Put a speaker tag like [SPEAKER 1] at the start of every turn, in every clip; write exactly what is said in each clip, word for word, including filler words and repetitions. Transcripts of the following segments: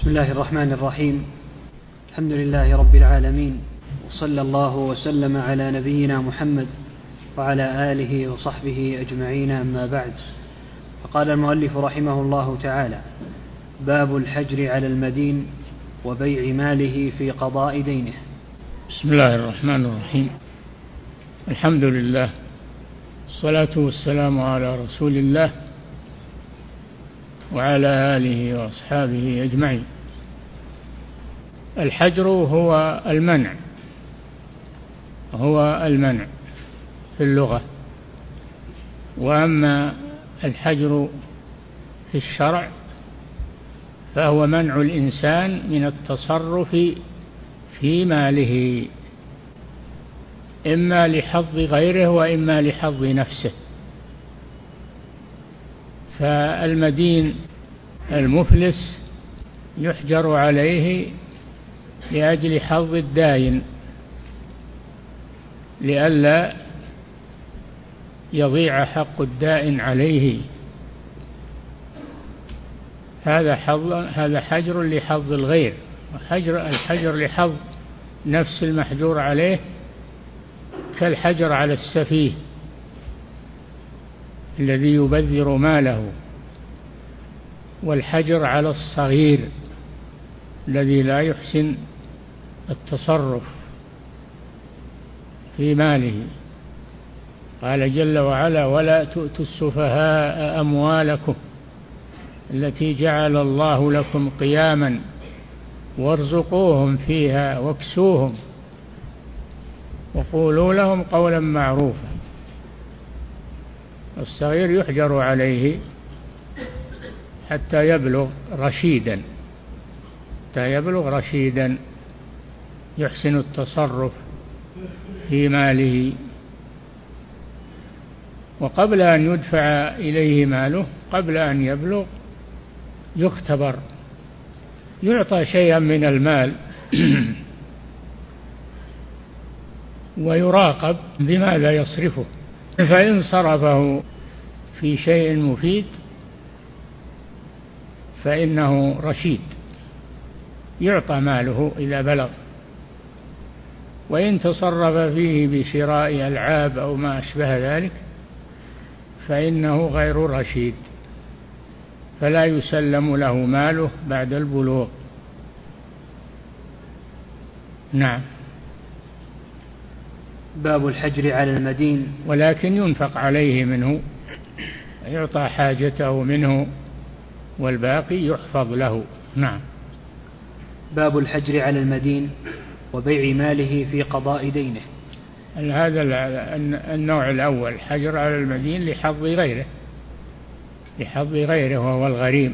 [SPEAKER 1] بسم الله الرحمن الرحيم. الحمد لله رب العالمين، وصلى الله وسلم على نبينا محمد وعلى آله وصحبه أجمعين، أما بعد. فقال المؤلف رحمه الله تعالى: باب الحجر على المدين وبيع ماله في قضاء دينه.
[SPEAKER 2] بسم الله الرحمن الرحيم. الحمد لله، الصلاة والسلام على رسول الله وعلى آله وأصحابه أجمعين. الحجر هو المنع، هو المنع في اللغة. وأما الحجر في الشرع فهو منع الإنسان من التصرف في ماله، إما لحظ غيره وإما لحظ نفسه. فالمدين المفلس يحجر عليه لأجل حظ الداين، لئلا يضيع حق الدائن عليه. هذا حظ هذا حجر لحظ الغير. حجر الحجر لحظ نفس المحجور عليه كالحجر على السفيه الذي يبذر ماله، والحجر على الصغير الذي لا يحسن التصرف في ماله. قال جل وعلا: ولا تؤتوا السفهاء أموالكم التي جعل الله لكم قياما وارزقوهم فيها واكسوهم وقولوا لهم قولا معروفا. الصغير يحجر عليه حتى يبلغ رشيدا حتى يبلغ رشيدا يحسن التصرف في ماله. وقبل أن يدفع إليه ماله، قبل أن يبلغ، يختبر، يعطى شيئا من المال ويراقب بماذا يصرفه. فإن صرفه في شيء مفيد فإنه رشيد، يعطى ماله إذا بلغ. وإن تصرف فيه بشراء ألعاب أو ما أشبه ذلك فإنه غير رشيد، فلا يسلم له ماله بعد البلوغ. نعم.
[SPEAKER 1] باب الحجر على المدين،
[SPEAKER 2] ولكن ينفق عليه منه، يعطى حاجته منه والباقي يحفظ له. نعم.
[SPEAKER 1] باب الحجر على المدين وبيع ماله في قضاء دينه.
[SPEAKER 2] هذا النوع الأول، حجر على المدين لحظ غيره لحظ غيره وهو الغريم،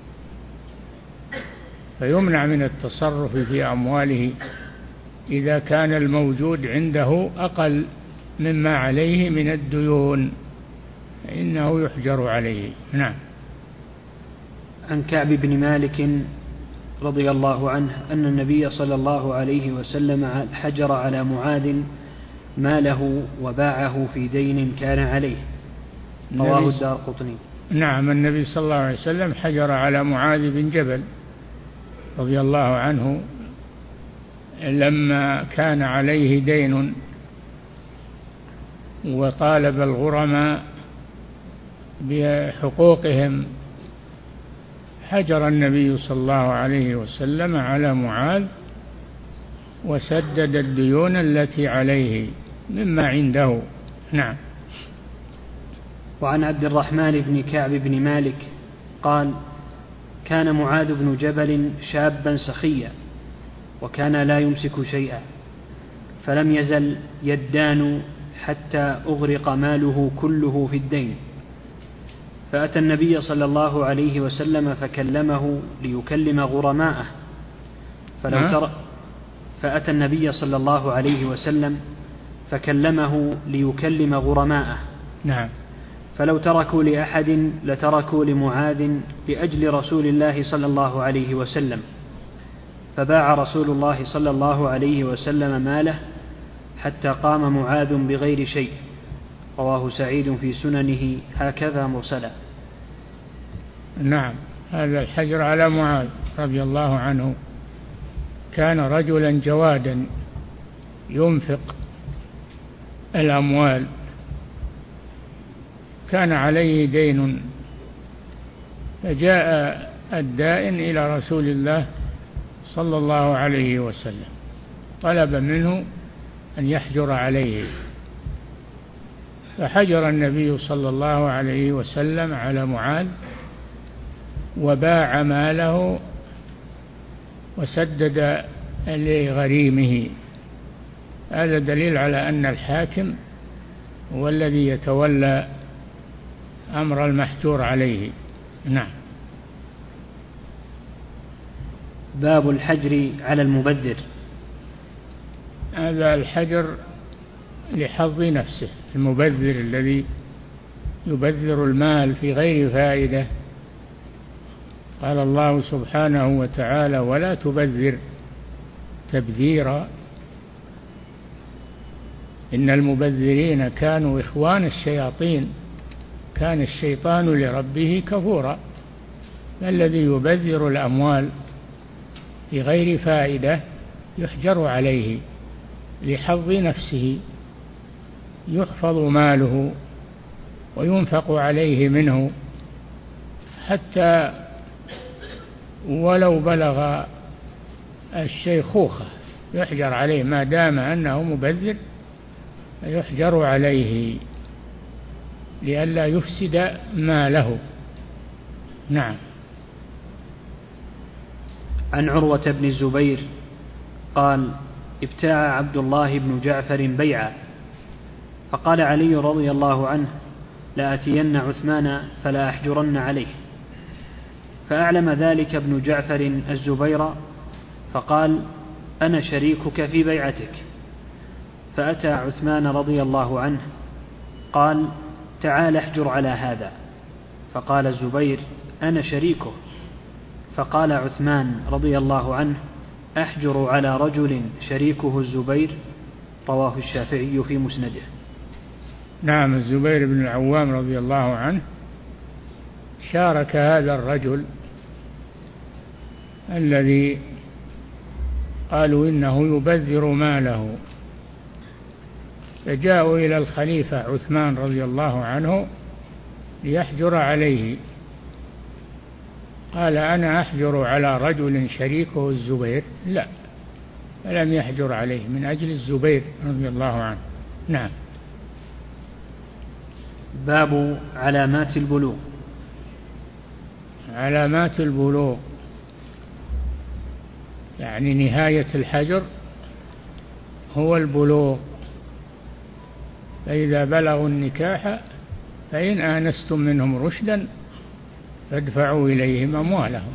[SPEAKER 2] فيمنع من التصرف في أمواله إذا كان الموجود عنده أقل مما عليه من الديون، فإنه يحجر عليه. نعم.
[SPEAKER 1] عن كعب بن مالك رضي الله عنه أن النبي صلى الله عليه وسلم حجر على معاذ ماله وباعه في دين كان عليه، رواه الدارقطني.
[SPEAKER 2] نعم، النبي صلى الله عليه وسلم حجر على معاذ بن جبل رضي الله عنه لما كان عليه دين وطالب الغرماء بحقوقهم، حجر النبي صلى الله عليه وسلم على معاذ وسدد الديون التي عليه مما عنده. نعم.
[SPEAKER 1] وعن عبد الرحمن بن كعب بن مالك قال: كان معاذ بن جبل شابا سخيا وكان لا يمسك شيئا، فلم يزل يدان حتى أغرق ماله كله في الدين، فأتى النبي صلى الله عليه وسلم فكلمه ليكلم غرماءه فلو ترى فأتى النبي صلى الله عليه وسلم فكلمه ليكلم غرماءه
[SPEAKER 2] نعم.
[SPEAKER 1] فلو تركوا لأحد لتركوا لمعاذ لأجل رسول الله صلى الله عليه وسلم، فباع رسول الله صلى الله عليه وسلم ماله حتى قام معاذ بغير شيء، رواه سعيد في سننه هكذا مرسلا.
[SPEAKER 2] نعم. هذا الحجر على معاذ رضي الله عنه كان رجلا جوادا ينفق الأموال، كان عليه دين، فجاء الدائن إلى رسول الله صلى الله عليه وسلم طلب منه أن يحجر عليه، فحجر النبي صلى الله عليه وسلم على معاذ وباع ماله وسدد لغريمه. هذا دليل على أن الحاكم هو الذي يتولى أمر المحجور عليه. نعم.
[SPEAKER 1] باب الحجر على المبذر.
[SPEAKER 2] هذا الحجر لحظ نفسه، المبذر الذي يبذر المال في غير فائدة. قال الله سبحانه وتعالى: ولا تبذر تبذيرا إن المبذرين كانوا إخوان الشياطين كان الشيطان لربه كفورا. الذي يبذر الأموال في غير فائدة يحجر عليه لحظ نفسه، يحفظ ماله وينفق عليه منه حتى ولو بلغ الشيخوخة يحجر عليه، ما دام أنه مبذر يحجر عليه لئلا يفسد ماله. نعم.
[SPEAKER 1] عن عروة بن الزبير قال: ابتاع عبد الله بن جعفر بيعا، فقال علي رضي الله عنه: لآتين عثمان فلا أحجرن عليه. فأعلم ذلك ابن جعفر الزبير فقال: أنا شريكك في بيعتك. فأتى عثمان رضي الله عنه قال: تعال احجر على هذا. فقال الزبير: أنا شريكه. فقال عثمان رضي الله عنه: أحجر على رجل شريكه الزبير. رواه الشافعي في مسنده.
[SPEAKER 2] نعم. الزبير بن العوام رضي الله عنه شارك هذا الرجل الذي قالوا إنه يبذر ماله، فجاءوا إلى الخليفة عثمان رضي الله عنه ليحجر عليه. قال: أنا أحجر على رجل شريكه الزبير. لا، فلم يحجر عليه من أجل الزبير رضي الله عنه. نعم.
[SPEAKER 1] باب علامات البلوغ.
[SPEAKER 2] علامات البلوغ يعني نهاية الحجر هو البلوغ. فإذا بلغوا النكاح فإن آنستم منهم رشدا فادفعوا إليهم أموالهم.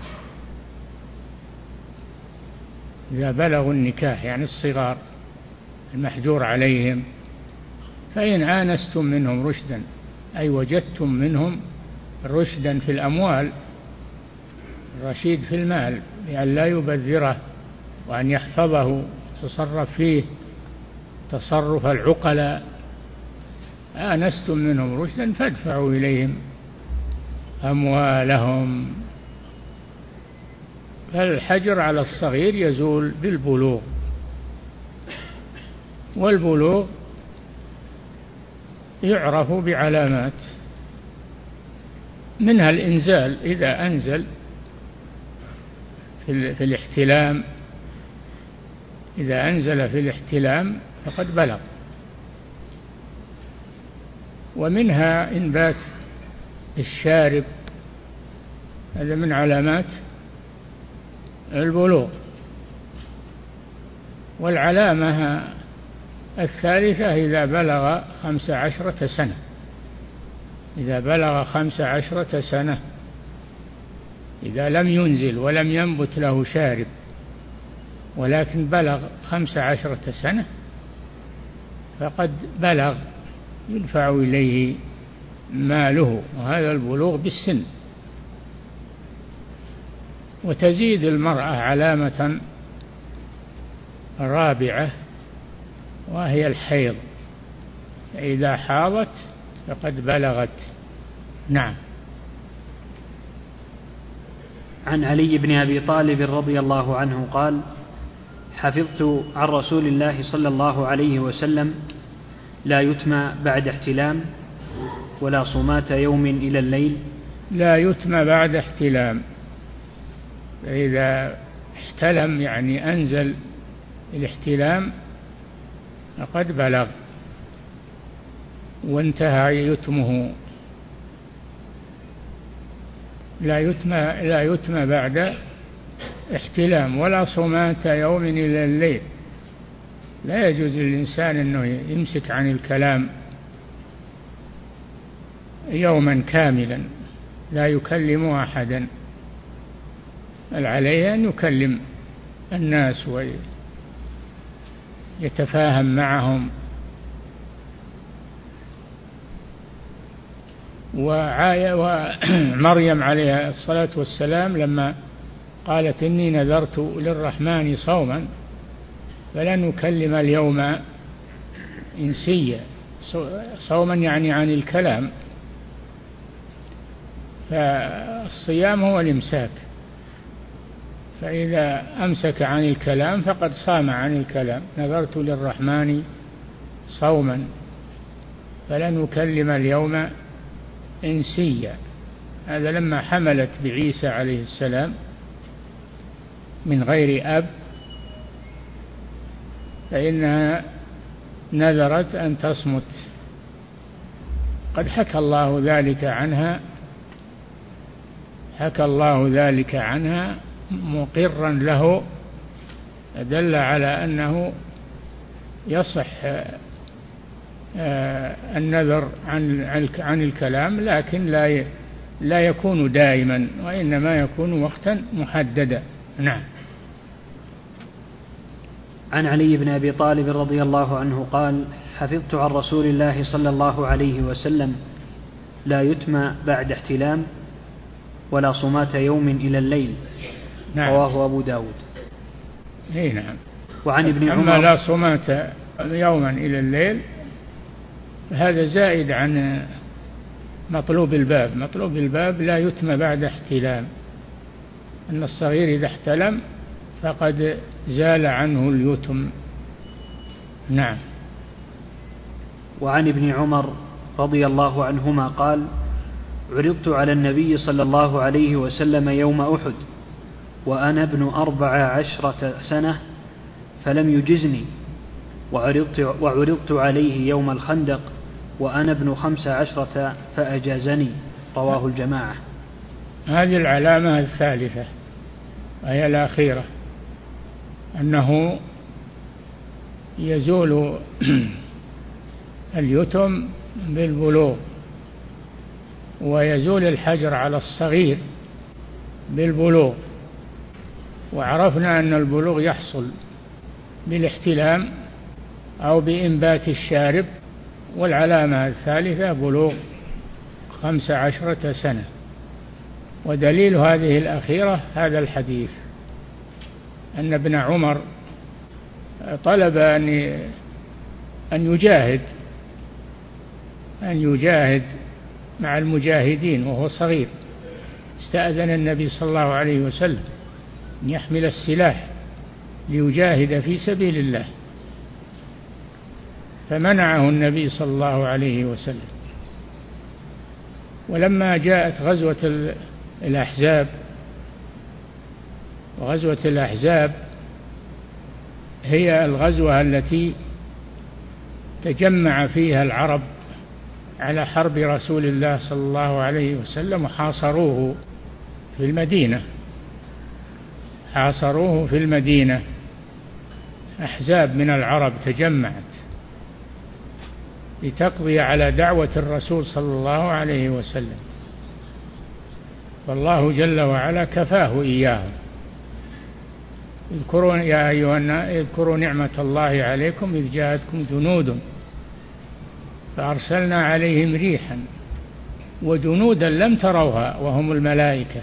[SPEAKER 2] إذا بلغوا النكاح يعني الصغار المحجور عليهم، فإن آنستم منهم رشدا أي وجدتم منهم رشدا في الأموال، الرشيد في المال لأن لا يبذره وأن يحفظه يتصرف فيه تصرف العقلاء، آنستم منهم رشدا فادفعوا إليهم أموالهم. فالحجر على الصغير يزول بالبلوغ، والبلوغ يعرف بعلامات، منها الإنزال، إذا أنزل في الاحتلام، إذا أنزل في الاحتلام فقد بلغ. ومنها إنبات الشارب، هذا من علامات البلوغ. والعلامة الثالثة إذا بلغ خمس عشرة سنة، إذا بلغ خمس عشرة سنة، إذا لم ينزل ولم ينبت له شارب ولكن بلغ خمس عشرة سنة فقد بلغ، يدفع إليه ماله، وهذا البلوغ بالسن. وتزيد المرأة علامة رابعة وهي الحيض، إذا حاضت فقد بلغت. نعم.
[SPEAKER 1] عن علي بن أبي طالب رضي الله عنه قال: حفظت عن رسول الله صلى الله عليه وسلم: لا يتمى بعد احتلام ولا صمات يوم إلى الليل.
[SPEAKER 2] لا يتمى بعد احتلام، إذا احتلم يعني أنزل الاحتلام فقد بلغ وانتهى يتمه. لا يتمى لا يتمى بعد احتلام ولا صمات يوم إلى الليل. لا يجوز للإنسان أنه يمسك عن الكلام يوما كاملا لا يكلم أحدا، بل عليه أن يكلم الناس ويتفاهم معهم. ومريم عليها الصلاة والسلام لما قالت: إني نذرت للرحمن صوما فلن أكلم اليوم إنسيا، صوما يعني عن الكلام، فالصيام هو الإمساك، فإذا أمسك عن الكلام فقد صام عن الكلام. نذرت للرحمن صوما فلن أكلم اليوم إنسيا. هذا لما حملت بعيسى عليه السلام من غير أب فإنها نذرت أن تصمت. قد حكى الله ذلك عنها حكى الله ذلك عنها مقرا له، دل على أنه يصح النذر عن عن الكلام، لكن لا لا يكون دائما، وإنما يكون وقتا محددا. نعم.
[SPEAKER 1] عن علي بن أبي طالب رضي الله عنه قال: حفظت عن رسول الله صلى الله عليه وسلم: لا يتمى بعد احتلام ولا صمات يوم إلى الليل.
[SPEAKER 2] نعم.
[SPEAKER 1] رواه أبو داود.
[SPEAKER 2] اي نعم.
[SPEAKER 1] وعن ابن عمر:
[SPEAKER 2] أما لا صمات يوما إلى الليل هذا زائد عن مطلوب الباب. مطلوب الباب لا يتمى بعد احتلام، أن الصغير إذا احتلم فقد زال عنه اليتم. نعم.
[SPEAKER 1] وعن ابن عمر رضي الله عنهما قال: عرضت على النبي صلى الله عليه وسلم يوم أحد وأنا ابن أربع عشرة سنة فلم يجزني، وعرضت, وعرضت عليه يوم الخندق وأنا ابن خمس عشرة فأجازني. رواه الجماعة.
[SPEAKER 2] هذه العلامة الثالثة وهي الأخيرة، أنه يزول اليتم بالبلوغ، ويزول الحجر على الصغير بالبلوغ. وعرفنا أن البلوغ يحصل بالاحتلام أو بإنبات الشارب، والعلامة الثالثة بلوغ خمس عشرة سنة. ودليل هذه الأخيرة هذا الحديث، أن ابن عمر طلب أن أن يجاهد أن يجاهد مع المجاهدين وهو صغير. استأذن النبي صلى الله عليه وسلم أن يحمل السلاح ليجاهد في سبيل الله، فمنعه النبي صلى الله عليه وسلم. ولما جاءت غزوة الأحزاب، وغزوة الأحزاب هي الغزوة التي تجمع فيها العرب على حرب رسول الله صلى الله عليه وسلم وحاصروه في المدينة حاصروه في المدينة أحزاب من العرب تجمعت لتقضي على دعوة الرسول صلى الله عليه وسلم، والله جل وعلا كفاه إياهم. اذكروا يا أيها الناس اذكروا نعمة الله عليكم إذ جاءتكم جنود فأرسلنا عليهم ريحا وجنودا لم تروها وهم الملائكة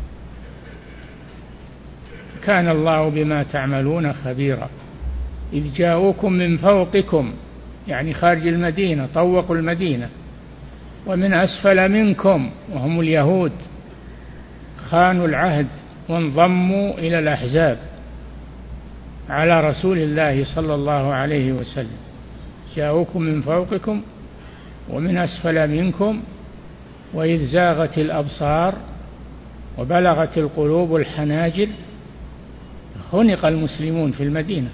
[SPEAKER 2] كان الله بما تعملون خبيرا. إذ جاءوكم من فوقكم يعني خارج المدينة، طوقوا المدينة، ومن أسفل منكم وهم اليهود خانوا العهد وانضموا إلى الأحزاب على رسول الله صلى الله عليه وسلم، جاءوكم من فوقكم ومن أسفل منكم وإذ زاغت الأبصار وبلغت القلوب الحناجر. خنق المسلمون في المدينة.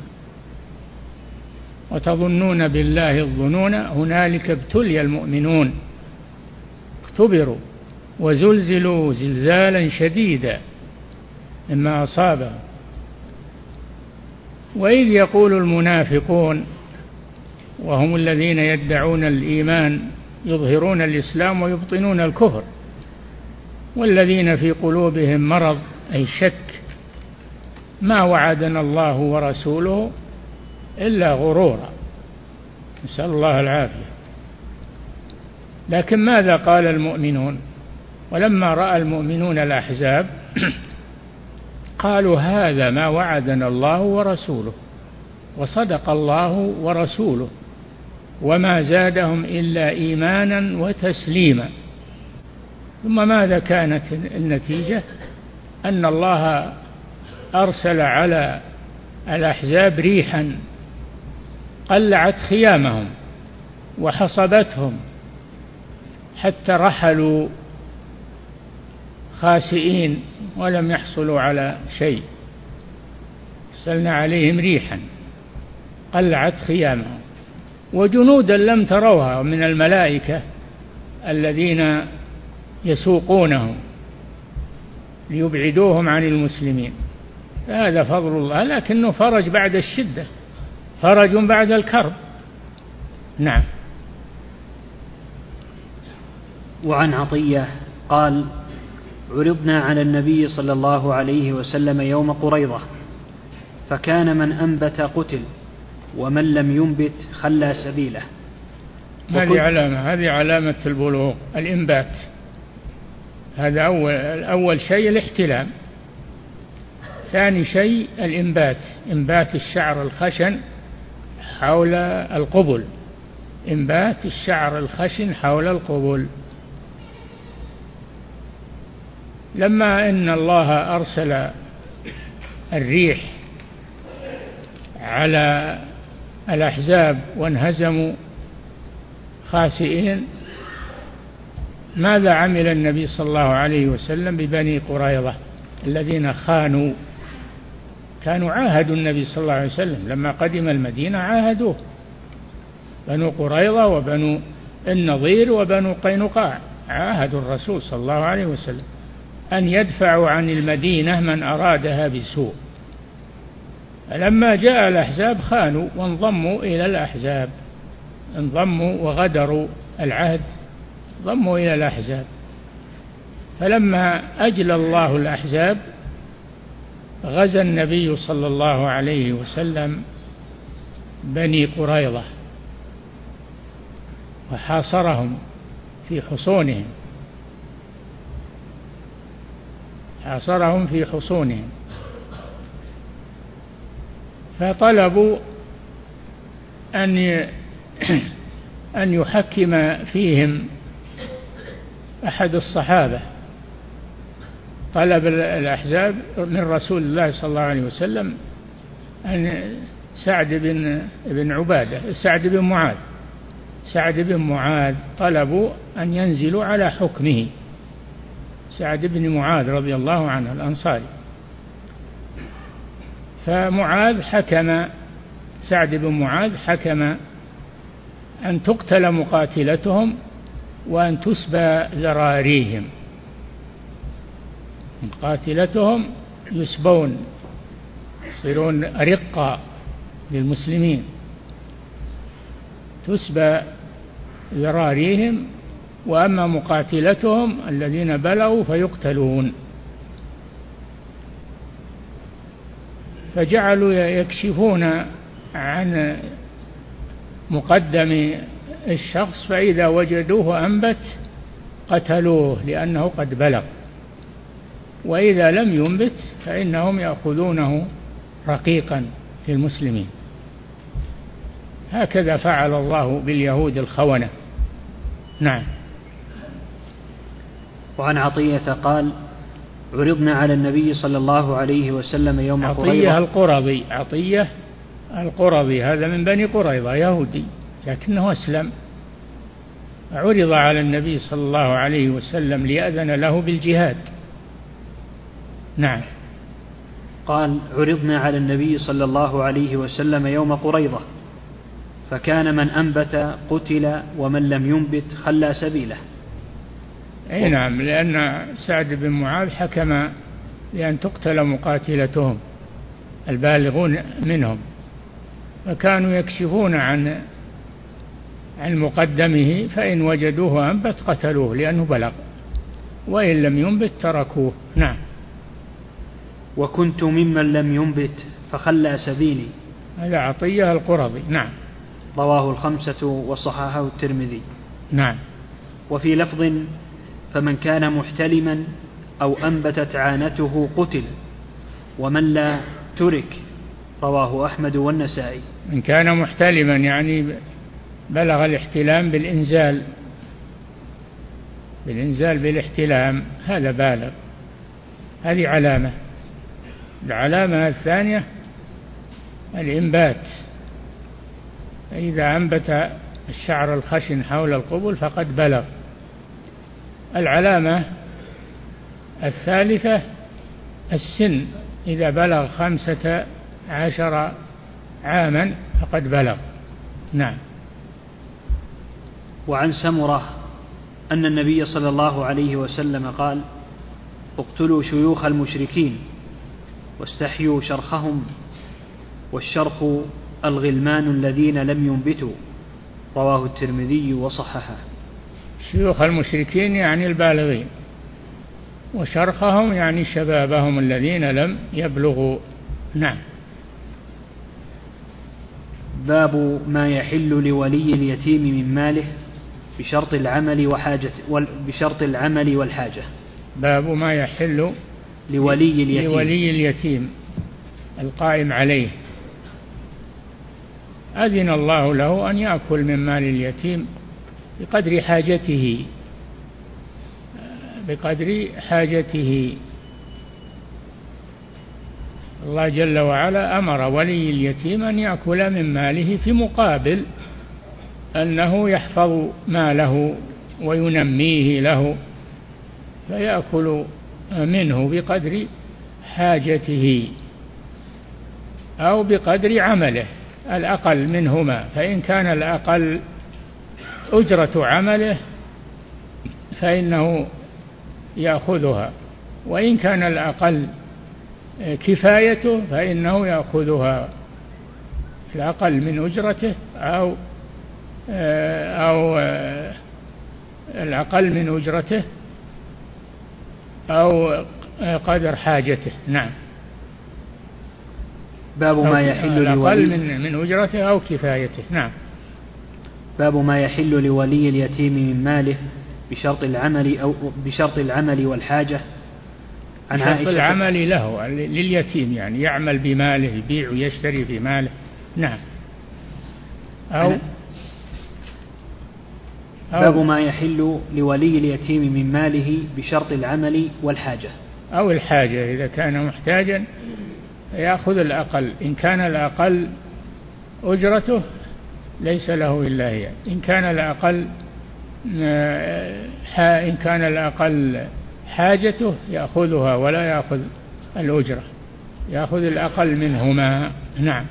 [SPEAKER 2] وتظنون بالله الظنون هنالك ابتلي المؤمنون اختبروا وزلزلوا زلزالا شديدا مما أصابهم. وإذ يقول المنافقون وهم الذين يدعون الإيمان يظهرون الإسلام ويبطنون الكفر والذين في قلوبهم مرض أي شك ما وعدنا الله ورسوله إلا غرورا، نسأل الله العافية. لكن ماذا قال المؤمنون ولما رأى المؤمنون الأحزاب قالوا هذا ما وعدنا الله ورسوله وصدق الله ورسوله وما زادهم إلا إيمانا وتسليما. ثم ماذا كانت النتيجة؟ أن الله أرسل على الأحزاب ريحا قلعت خيامهم وحصبتهم حتى رحلوا خاسئين ولم يحصلوا على شيء. أرسلنا عليهم ريحا قلعت خيامهم وجنودا لم تروها من الملائكة الذين يسوقونهم ليبعدوهم عن المسلمين. هذا فضل الله، لكنه فرج بعد الشدة، فرج بعد الكرب. نعم.
[SPEAKER 1] وعن عطية قال: عرضنا على النبي صلى الله عليه وسلم يوم قريضة فكان من أنبت قتل ومن لم ينبت خلى سبيله.
[SPEAKER 2] هذه علامة هذه علامة البلوغ، الإنبات. هذا أول أول شيء الاحتلام. ثاني شيء الإنبات، إنبات الشعر الخشن حول القبل، إنبات الشعر الخشن حول القبل. لما إن الله أرسل الريح على الأحزاب وانهزموا خاسئين، ماذا عمل النبي صلى الله عليه وسلم ببني قريظة الذين خانوا؟ كانوا عاهدوا النبي صلى الله عليه وسلم لما قدم المدينة، عاهدوه. بنو قريظة وبنو النضير وبنو قينقاع عاهدوا الرسول صلى الله عليه وسلم أن يدفعوا عن المدينة من أرادها بسوء. فلما جاء الأحزاب خانوا وانضموا إلى الأحزاب، انضموا وغدروا العهد، ضموا إلى الأحزاب. فلما أجلى الله الأحزاب غزا النبي صلى الله عليه وسلم بني قريظة وحاصرهم في حصونهم حاصرهم في حصونهم فطلبوا أن أن يحكم فيهم أحد الصحابة. طلب الأحزاب من رسول الله صلى الله عليه وسلم أن سعد بن بن عبادة سعد بن معاذ سعد بن معاذ طلبوا أن ينزلوا على حكمه. سعد بن معاذ رضي الله عنه الأنصاري. فمعاذ حكم سعد بن معاذ حكم أن تقتل مقاتلتهم وأن تسبى ذراريهم. مقاتلتهم يسبون، يصيرون رقا للمسلمين، تسبى ذراريهم، وأما مقاتلتهم الذين بلغوا فيقتلون. فجعلوا يكشفون عن مقدم الشخص، فإذا وجدوه أنبت قتلوه لأنه قد بلغ، وإذا لم ينبت فإنهم يأخذونه رقيقا للمسلمين. هكذا فعل الله باليهود الخونة. نعم.
[SPEAKER 1] وعن عطية قال: عرضنا على النبي صلى الله عليه وسلم يوم قريظة.
[SPEAKER 2] عطية القرظي، عطية القرظي هذا من بني قريظة، يهودي لكنه أسلم. عرض على النبي صلى الله عليه وسلم ليأذن له بالجهاد. نعم.
[SPEAKER 1] قال: عرضنا على النبي صلى الله عليه وسلم يوم قريظة فكان من أنبت قتل ومن لم ينبت خلى سبيله.
[SPEAKER 2] أي نعم، لأن سعد بن معاذ حكم بأن تقتل مقاتلتهم البالغون منهم، فكانوا يكشفون عن عن مقدمه، فإن وجدوه أنبت قتلوه لأنه بلغ، وإن لم ينبت تركوه. نعم.
[SPEAKER 1] وكنت ممن لم ينبت فخلى سبيلي.
[SPEAKER 2] هذا عطية القرظي. نعم.
[SPEAKER 1] رواه الخمسة وصححه الترمذي.
[SPEAKER 2] نعم.
[SPEAKER 1] وفي لفظ: فمن كان محتلما أو أنبتت عانته قتل ومن لا ترك. رواه أحمد والنسائي.
[SPEAKER 2] من كان محتلما يعني بلغ الاحتلام بالإنزال، بالإنزال بالاحتلام، هذا بالغ، هذه علامة. العلامة الثانية الإنبات، إذا أنبت الشعر الخشن حول القبل فقد بلغ. العلامة الثالثة السن، إذا بلغ خمسة عشر عاما فقد بلغ. نعم.
[SPEAKER 1] وعن سمرة أن النبي صلى الله عليه وسلم قال: اقتلوا شيوخ المشركين واستحيوا شرخهم، والشرخ الغلمان الذين لم ينبتوا. رواه الترمذي وصححه.
[SPEAKER 2] شيوخ المشركين يعني البالغين، وشرخهم يعني شبابهم الذين لم يبلغوا. نعم.
[SPEAKER 1] باب ما يحل لولي اليتيم من ماله بشرط العمل وحاجة بشرط العمل والحاجة.
[SPEAKER 2] باب ما يحل
[SPEAKER 1] لولي اليتيم,
[SPEAKER 2] لولي اليتيم القائم عليه، أذن الله له أن يأكل من مال اليتيم بقدر حاجته، بقدر حاجته. الله جل وعلا أمر ولي اليتيم أن يأكل من ماله في مقابل أنه يحفظ ماله وينميه له، فيأكل منه بقدر حاجته أو بقدر عمله الأقل منهما، فإن كان الأقل أجرة عمله فإنه يأخذها، وإن كان الأقل كفايته فإنه يأخذها، الأقل من أجرته أو أو الأقل من أجرته أو قدر حاجته. نعم.
[SPEAKER 1] باب ما يحل
[SPEAKER 2] الأقل من من أجرته أو كفايته. نعم.
[SPEAKER 1] باب ما يحل لولي اليتيم من ماله بشرط العمل أو بشرط العمل والحاجة.
[SPEAKER 2] عن شرط العمل له لليتيم، يعني يعمل بماله، يبيع ويشتري بماله. نعم. أو
[SPEAKER 1] باب ما يحل لولي اليتيم من ماله بشرط العمل والحاجة.
[SPEAKER 2] أو الحاجة، إذا كان محتاجا يأخذ الأقل، إن كان الأقل أجرته ليس له إلا هي، إن كان الأقل إن كان الأقل حاجته يأخذها ولا يأخذ الأجرة، يأخذ الأقل منهما. نعم.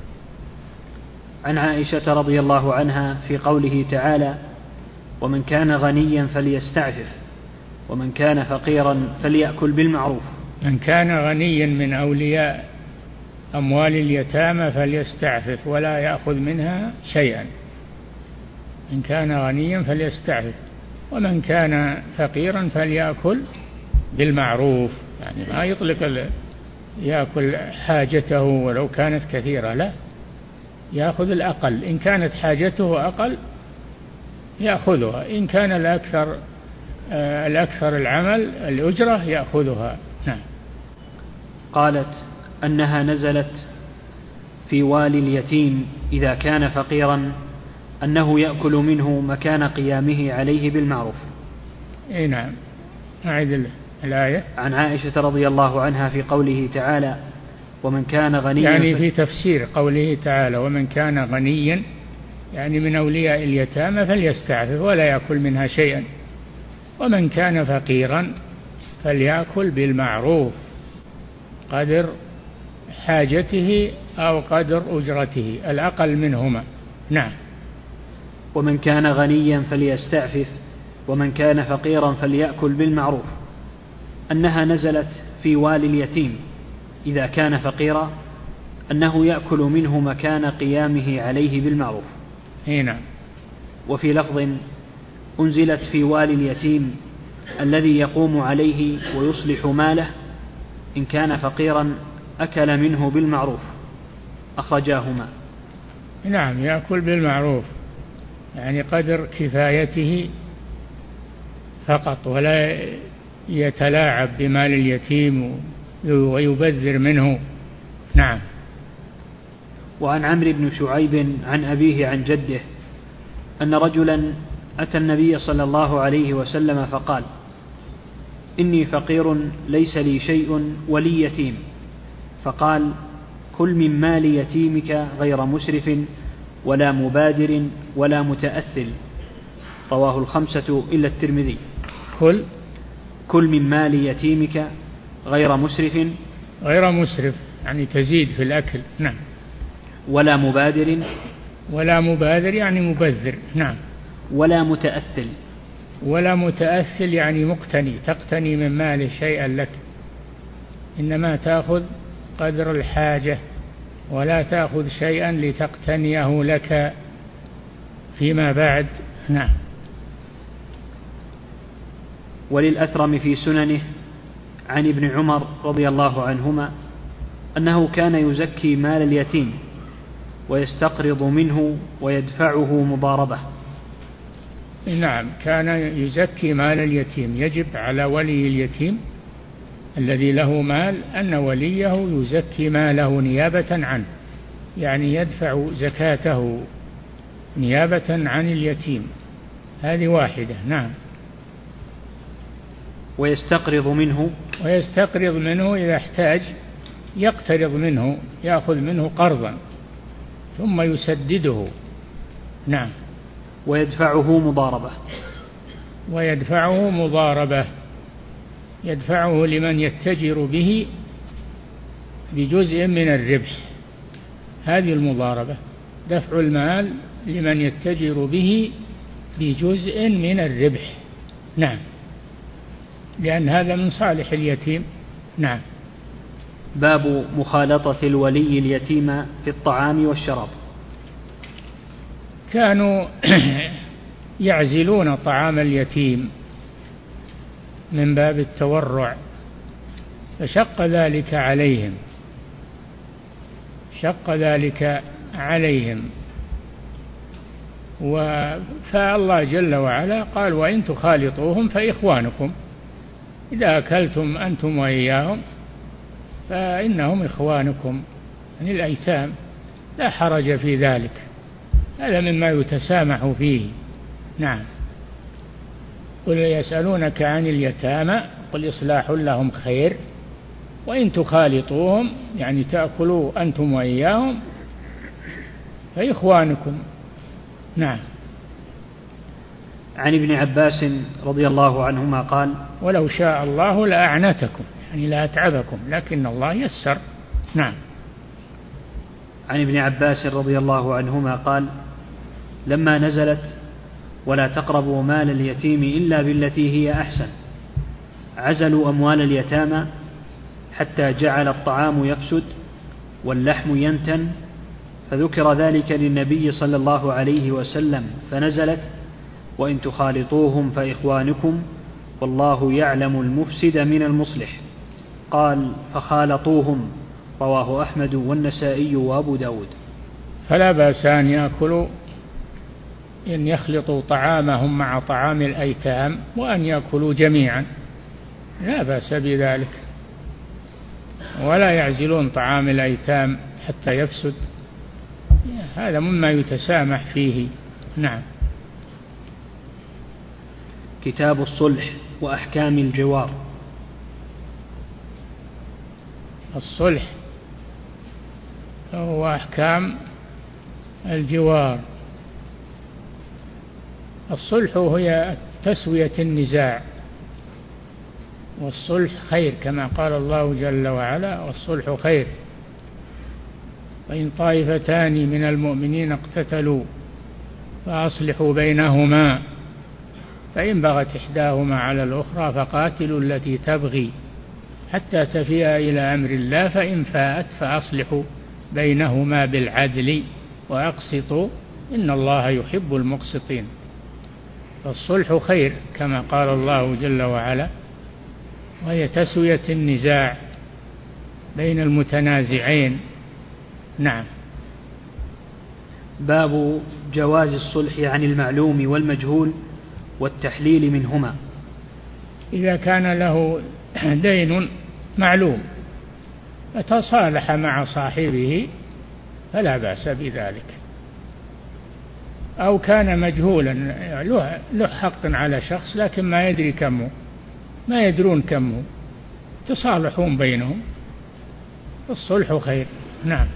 [SPEAKER 1] عن عائشة رضي الله عنها في قوله تعالى: ومن كان غنيا فليستعفف ومن كان فقيرا فليأكل بالمعروف.
[SPEAKER 2] من كان غنيا من أولياء أموال اليتامى فليستعفف ولا يأخذ منها شيئا، إن كان غنيا فليستعفف، ومن كان فقيرا فليأكل بالمعروف، يعني ما يطلق يأكل حاجته ولو كانت كثيرة، لا، يأخذ الأقل، إن كانت حاجته أقل يأخذها، إن كان الأكثر آه الأكثر العمل الأجرة يأخذها. نعم.
[SPEAKER 1] قالت أنها نزلت في والي اليتيم إذا كان فقيرا أنه يأكل منه مكان قيامه عليه بالمعروف.
[SPEAKER 2] أي نعم. أعد الآية
[SPEAKER 1] عن عائشة رضي الله عنها في قوله تعالى ومن كان غنيا،
[SPEAKER 2] يعني في تفسير قوله تعالى ومن كان غنيا يعني من أولياء اليتامى فليستعفف ولا يأكل منها شيئا، ومن كان فقيرا فليأكل بالمعروف قدر حاجته أو قدر أجرته الأقل منهما. نعم.
[SPEAKER 1] ومن كان غنيا فليستعفف ومن كان فقيرا فليأكل بالمعروف، أنها نزلت في والي اليتيم إذا كان فقيرا أنه يأكل منه مكان قيامه عليه بالمعروف.
[SPEAKER 2] هنا.
[SPEAKER 1] وفي لفظ أنزلت في والي اليتيم الذي يقوم عليه ويصلح ماله إن كان فقيرا أكل منه بالمعروف، أخرجاهما.
[SPEAKER 2] نعم، يأكل بالمعروف يعني قدر كفايته فقط، ولا يتلاعب بمال اليتيم ويبذر منه. نعم.
[SPEAKER 1] وعن عمرو بن شعيب عن أبيه عن جده أن رجلا أتى النبي صلى الله عليه وسلم فقال إني فقير ليس لي شيء ولي يتيم، فقال كل من مال يتيمك غير مسرف ولا مبادر ولا متأثل، رواه الخمسة إلا الترمذي.
[SPEAKER 2] كل
[SPEAKER 1] كل من مال يتيمك غير مسرف،
[SPEAKER 2] غير مسرف يعني تزيد في الأكل. نعم.
[SPEAKER 1] ولا مبادر،
[SPEAKER 2] ولا مبادر يعني مبذر. نعم.
[SPEAKER 1] ولا متأثل،
[SPEAKER 2] ولا متأثل يعني مقتني، تقتني من ماله شيئا لك، إنما تأخذ قدر الحاجة ولا تأخذ شيئا لتقتنيه لك فيما بعد. نعم.
[SPEAKER 1] وللأثرم في سننه عن ابن عمر رضي الله عنهما أنه كان يزكي مال اليتيم ويستقرض منه ويدفعه مضاربة.
[SPEAKER 2] نعم، كان يزكي مال اليتيم. يجب على ولي اليتيم الذي له مال أن وليه يزكي ماله نيابة عنه، يعني يدفع زكاته نيابة عن اليتيم. هذه واحدة. نعم.
[SPEAKER 1] ويستقرض منه،
[SPEAKER 2] ويستقرض منه إذا احتاج يقترض منه، يأخذ منه قرضا ثم يسدده. نعم.
[SPEAKER 1] ويدفعه مضاربة،
[SPEAKER 2] ويدفعه مضاربة يدفعه لمن يتجر به بجزء من الربح. هذه المضاربة، دفع المال لمن يتجر به بجزء من الربح. نعم، لأن هذا من صالح اليتيم. نعم.
[SPEAKER 1] باب مخالطة الولي اليتيم في الطعام والشراب.
[SPEAKER 2] كانوا يعزلون طعام اليتيم من باب التورع، فشق ذلك عليهم شق ذلك عليهم فالله جل وعلا قال وإن تخالطوهم فإخوانكم، إذا أكلتم أنتم وإياهم فإنهم إخوانكم، يعني الأيتام، لا حرج في ذلك، هذا مما يتسامح فيه. نعم. قل يسألونك عن اليتامى قل إصلاح لهم خير وإن تخالطوهم يعني تأكلوا أنتم وإياهم فإخوانكم. نعم.
[SPEAKER 1] عن ابن عباس رضي الله عنهما قال
[SPEAKER 2] ولو شاء الله لأعنتكم يعني لا أتعبكم لكن الله يسر. نعم.
[SPEAKER 1] عن ابن عباس رضي الله عنهما قال لما نزلت ولا تقربوا مال اليتيم إلا بالتي هي أحسن عزلوا أموال اليتامى حتى جعل الطعام يفسد واللحم ينتن، فذكر ذلك للنبي صلى الله عليه وسلم فنزلت وإن تخالطوهم فإخوانكم والله يعلم المفسد من المصلح، قال فخالطوهم، رواه أحمد والنسائي وأبو داود.
[SPEAKER 2] فلا بأس أن يأكلوا إن يخلطوا طعامهم مع طعام الأيتام وأن يأكلوا جميعا، لا بأس بذلك، ولا يعزلون طعام الأيتام حتى يفسد، هذا مما يتسامح فيه. نعم.
[SPEAKER 1] كتاب الصلح وأحكام الجوار.
[SPEAKER 2] الصلح هو أحكام الجوار. الصلح هي تسوية النزاع، والصلح خير كما قال الله جل وعلا: والصلح خير، وإن طائفتان من المؤمنين اقتتلوا فأصلحوا بينهما فإن بغت إحداهما على الأخرى فقاتلوا التي تبغي حتى تفيء إلى أمر الله فإن فاءت فأصلحوا بينهما بالعدل وأقسطوا إن الله يحب المقسطين. فالصلح خير كما قال الله جل وعلا، وهي تسوية النزاع بين المتنازعين. نعم.
[SPEAKER 1] باب جواز الصلح عن المعلوم والمجهول والتحليل منهما.
[SPEAKER 2] إذا كان له دين معلوم فتصالح مع صاحبه فلا بأس بذلك، أو كان مجهولا له حق على شخص لكن ما يدري كمه، ما يدرون كمه، تصالحون بينهم، الصلح خير. نعم.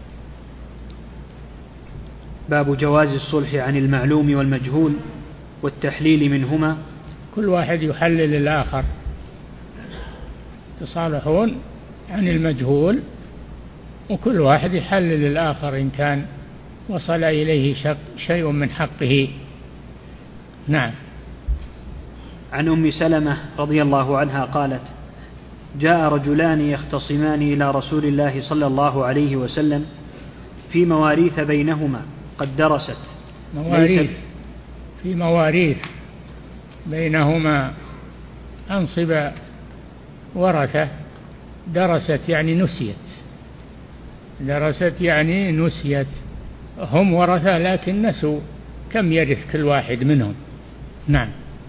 [SPEAKER 1] باب جواز الصلح عن المعلوم والمجهول والتحليل منهما.
[SPEAKER 2] كل واحد يحلل الآخر، تصالحون عن المجهول وكل واحد يحلل الآخر إن كان وصل إليه شيء من حقه. نعم.
[SPEAKER 1] عن أم سلمة رضي الله عنها قالت: جاء رجلان يختصمان إلى رسول الله صلى الله عليه وسلم في مواريث بينهما قد درست.
[SPEAKER 2] مواريث في مواريث بينهما أنصب ورثة، درست يعني نسيت، درست يعني نسيت، هم ورثة لكن نسوا كم يرث كل واحد منهم. نعم.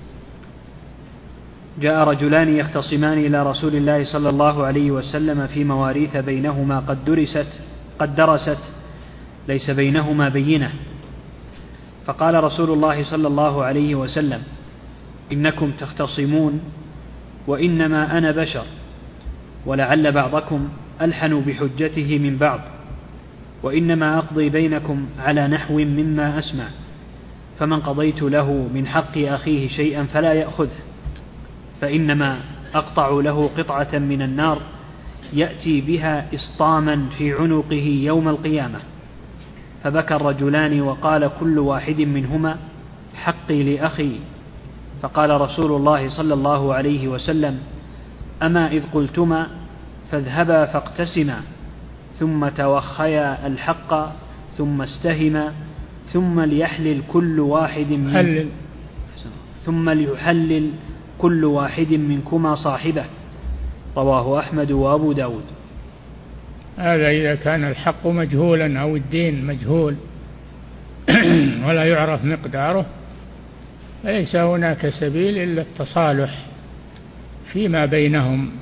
[SPEAKER 1] جاء رجلان يختصمان إلى رسول الله صلى الله عليه وسلم في مواريث بينهما قد درست قد درست ليس بينهما بينة، فقال رسول الله صلى الله عليه وسلم: إنكم تختصمون وإنما أنا بشر، ولعل بعضكم ألحن بحجته من بعض، وإنما أقضي بينكم على نحو مما أسمع، فمن قضيت له من حق أخيه شيئا فلا يأخذه، فإنما أقطع له قطعة من النار يأتي بها إسطاما في عنقه يوم القيامة. فبكى الرجلان وقال كل واحد منهما: حقي لأخي. فقال رسول الله صلى الله عليه وسلم: أما إذ قلتما فاذهبا فاقتسما، ثم توخيا الحق ثم استهما، ثم ليحلل كل واحد من ثم ليحلل كل واحد منكما صاحبه. رواه أحمد وأبو داود.
[SPEAKER 2] هذا إذا كان الحق مجهولا أو الدين مجهول ولا يعرف مقداره فليس هناك سبيل إلا التصالح فيما بينهم،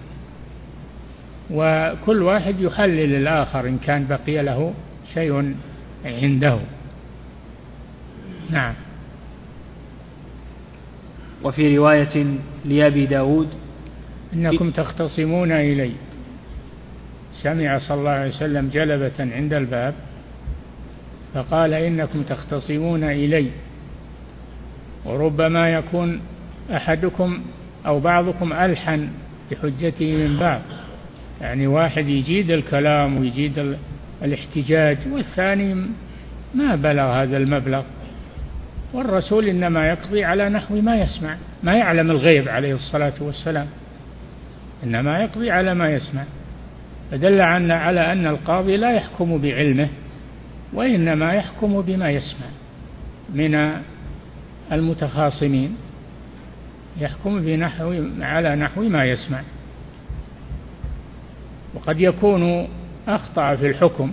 [SPEAKER 2] وكل واحد يحلل الآخر إن كان بقي له شيء عنده. نعم.
[SPEAKER 1] وفي رواية لأبي داود:
[SPEAKER 2] إنكم تختصمون إلي. سمع صلى الله عليه وسلم جلبة عند الباب فقال: إنكم تختصمون إلي، وربما يكون أحدكم أو بعضكم ألحن بحجته من بعض، يعني واحد يجيد الكلام ويجيد الاحتجاج والثاني ما بلغ هذا المبلغ، والرسول إنما يقضي على نحو ما يسمع، ما يعلم الغيب عليه الصلاة والسلام، إنما يقضي على ما يسمع، فدل على أن القاضي لا يحكم بعلمه وإنما يحكم بما يسمع من المتخاصمين، يحكم بنحو على نحو ما يسمع. وقد يكون أخطأ في الحكم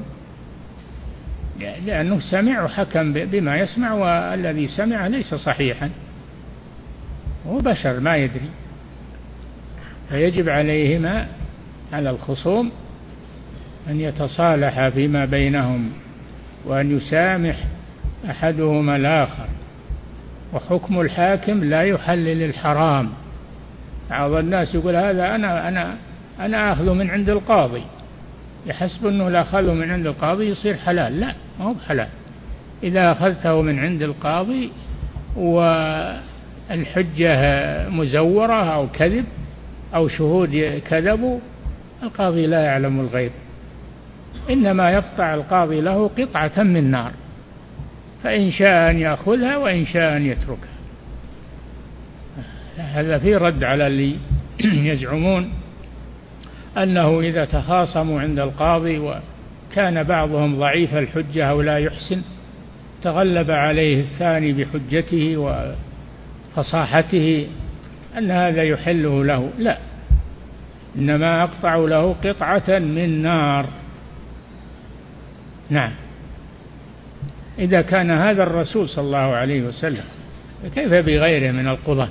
[SPEAKER 2] لأنه سمع وحكم بما يسمع، والذي سمع ليس صحيحا، هو بشر ما يدري، فيجب عليهما على الخصوم أن يتصالحا فيما بينهم وأن يسامح أحدهما الآخر. وحكم الحاكم لا يحلل الحرام. بعض الناس يقول هذا أنا أنا أنا أخذ من عند القاضي، يحسب أنه لا أخذه من عند القاضي يصير حلال. لا، ما هو بحلال. إذا أخذته من عند القاضي والحجة مزورة أو كذب أو شهود كذبوا، القاضي لا يعلم الغيب، إنما يقطع القاضي له قطعة من نار، فإن شاء أن يأخذها وإن شاء أن يتركها. هذا في رد على اللي يزعمون أنه إذا تخاصموا عند القاضي وكان بعضهم ضعيف الحجة أو لا يحسن، تغلب عليه الثاني بحجته وفصاحته، أن هذا يحله له. لا، إنما أقطع له قطعة من نار. نعم. إذا كان هذا الرسول صلى الله عليه وسلم كيف بغيره من القضاة؟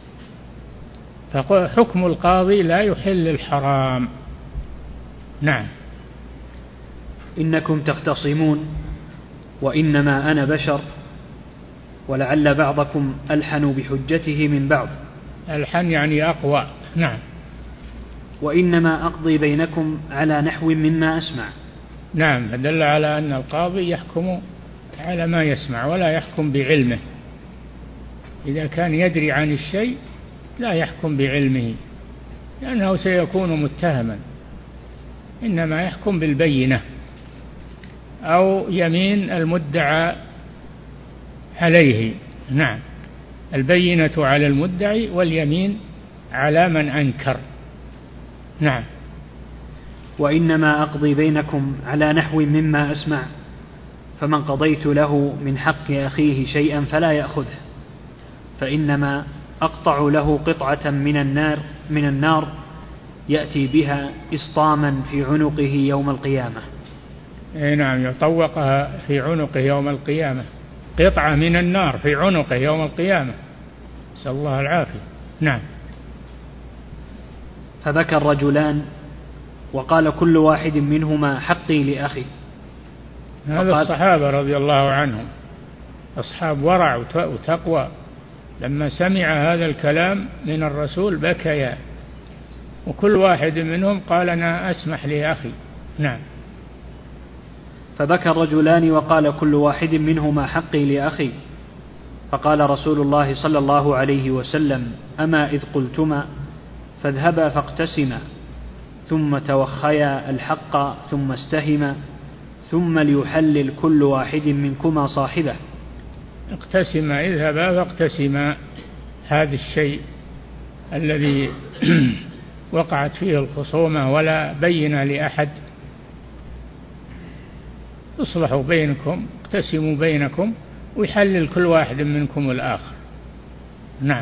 [SPEAKER 2] فحكم القاضي لا يحل الحرام. نعم.
[SPEAKER 1] إنكم تختصمون وإنما أنا بشر ولعل بعضكم ألحن بحجته من بعض.
[SPEAKER 2] ألحن يعني أقوى. نعم.
[SPEAKER 1] وإنما أقضي بينكم على نحو مما أسمع.
[SPEAKER 2] نعم، دل على أن القاضي يحكم على ما يسمع ولا يحكم بعلمه. إذا كان يدري عن الشيء لا يحكم بعلمه لأنه سيكون متهما، إنما يحكم بالبينة أو يمين المدعى عليه. نعم، البينة على المدعي واليمين على من أنكر. نعم.
[SPEAKER 1] وإنما أقضي بينكم على نحو مما أسمع، فمن قضيت له من حق أخيه شيئا فلا يأخذه، فإنما أقطع له قطعة من النار من النار يأتي بها إسطاما في عنقه يوم القيامة.
[SPEAKER 2] نعم، يطوقها في عنقه يوم القيامة، قطعة من النار في عنقه يوم القيامة، نسأل الله العافية. نعم.
[SPEAKER 1] فبكى الرجلان وقال كل واحد منهما حقي لأخي.
[SPEAKER 2] هذا الصحابة رضي الله عنهم أصحاب ورع وتقوى، لما سمع هذا الكلام من الرسول بكيا، وكل واحد منهم قال أنا أسمح لأخي. نعم.
[SPEAKER 1] فبكى الرجلان وقال كل واحد منهما حقي لأخي. فقال رسول الله صلى الله عليه وسلم أما إذ قلتما فاذهبا فاقتسما ثم توخيا الحق ثم استهما ثم ليحلل كل واحد منكما صاحبه.
[SPEAKER 2] اقتسما، اذهبا فاقتسما هذا الشيء الذي وقعت فيه الخصومة ولا بين لأحد، اصلحوا بينكم، اقتسموا بينكم ويحلل كل واحد منكم الآخر. نعم.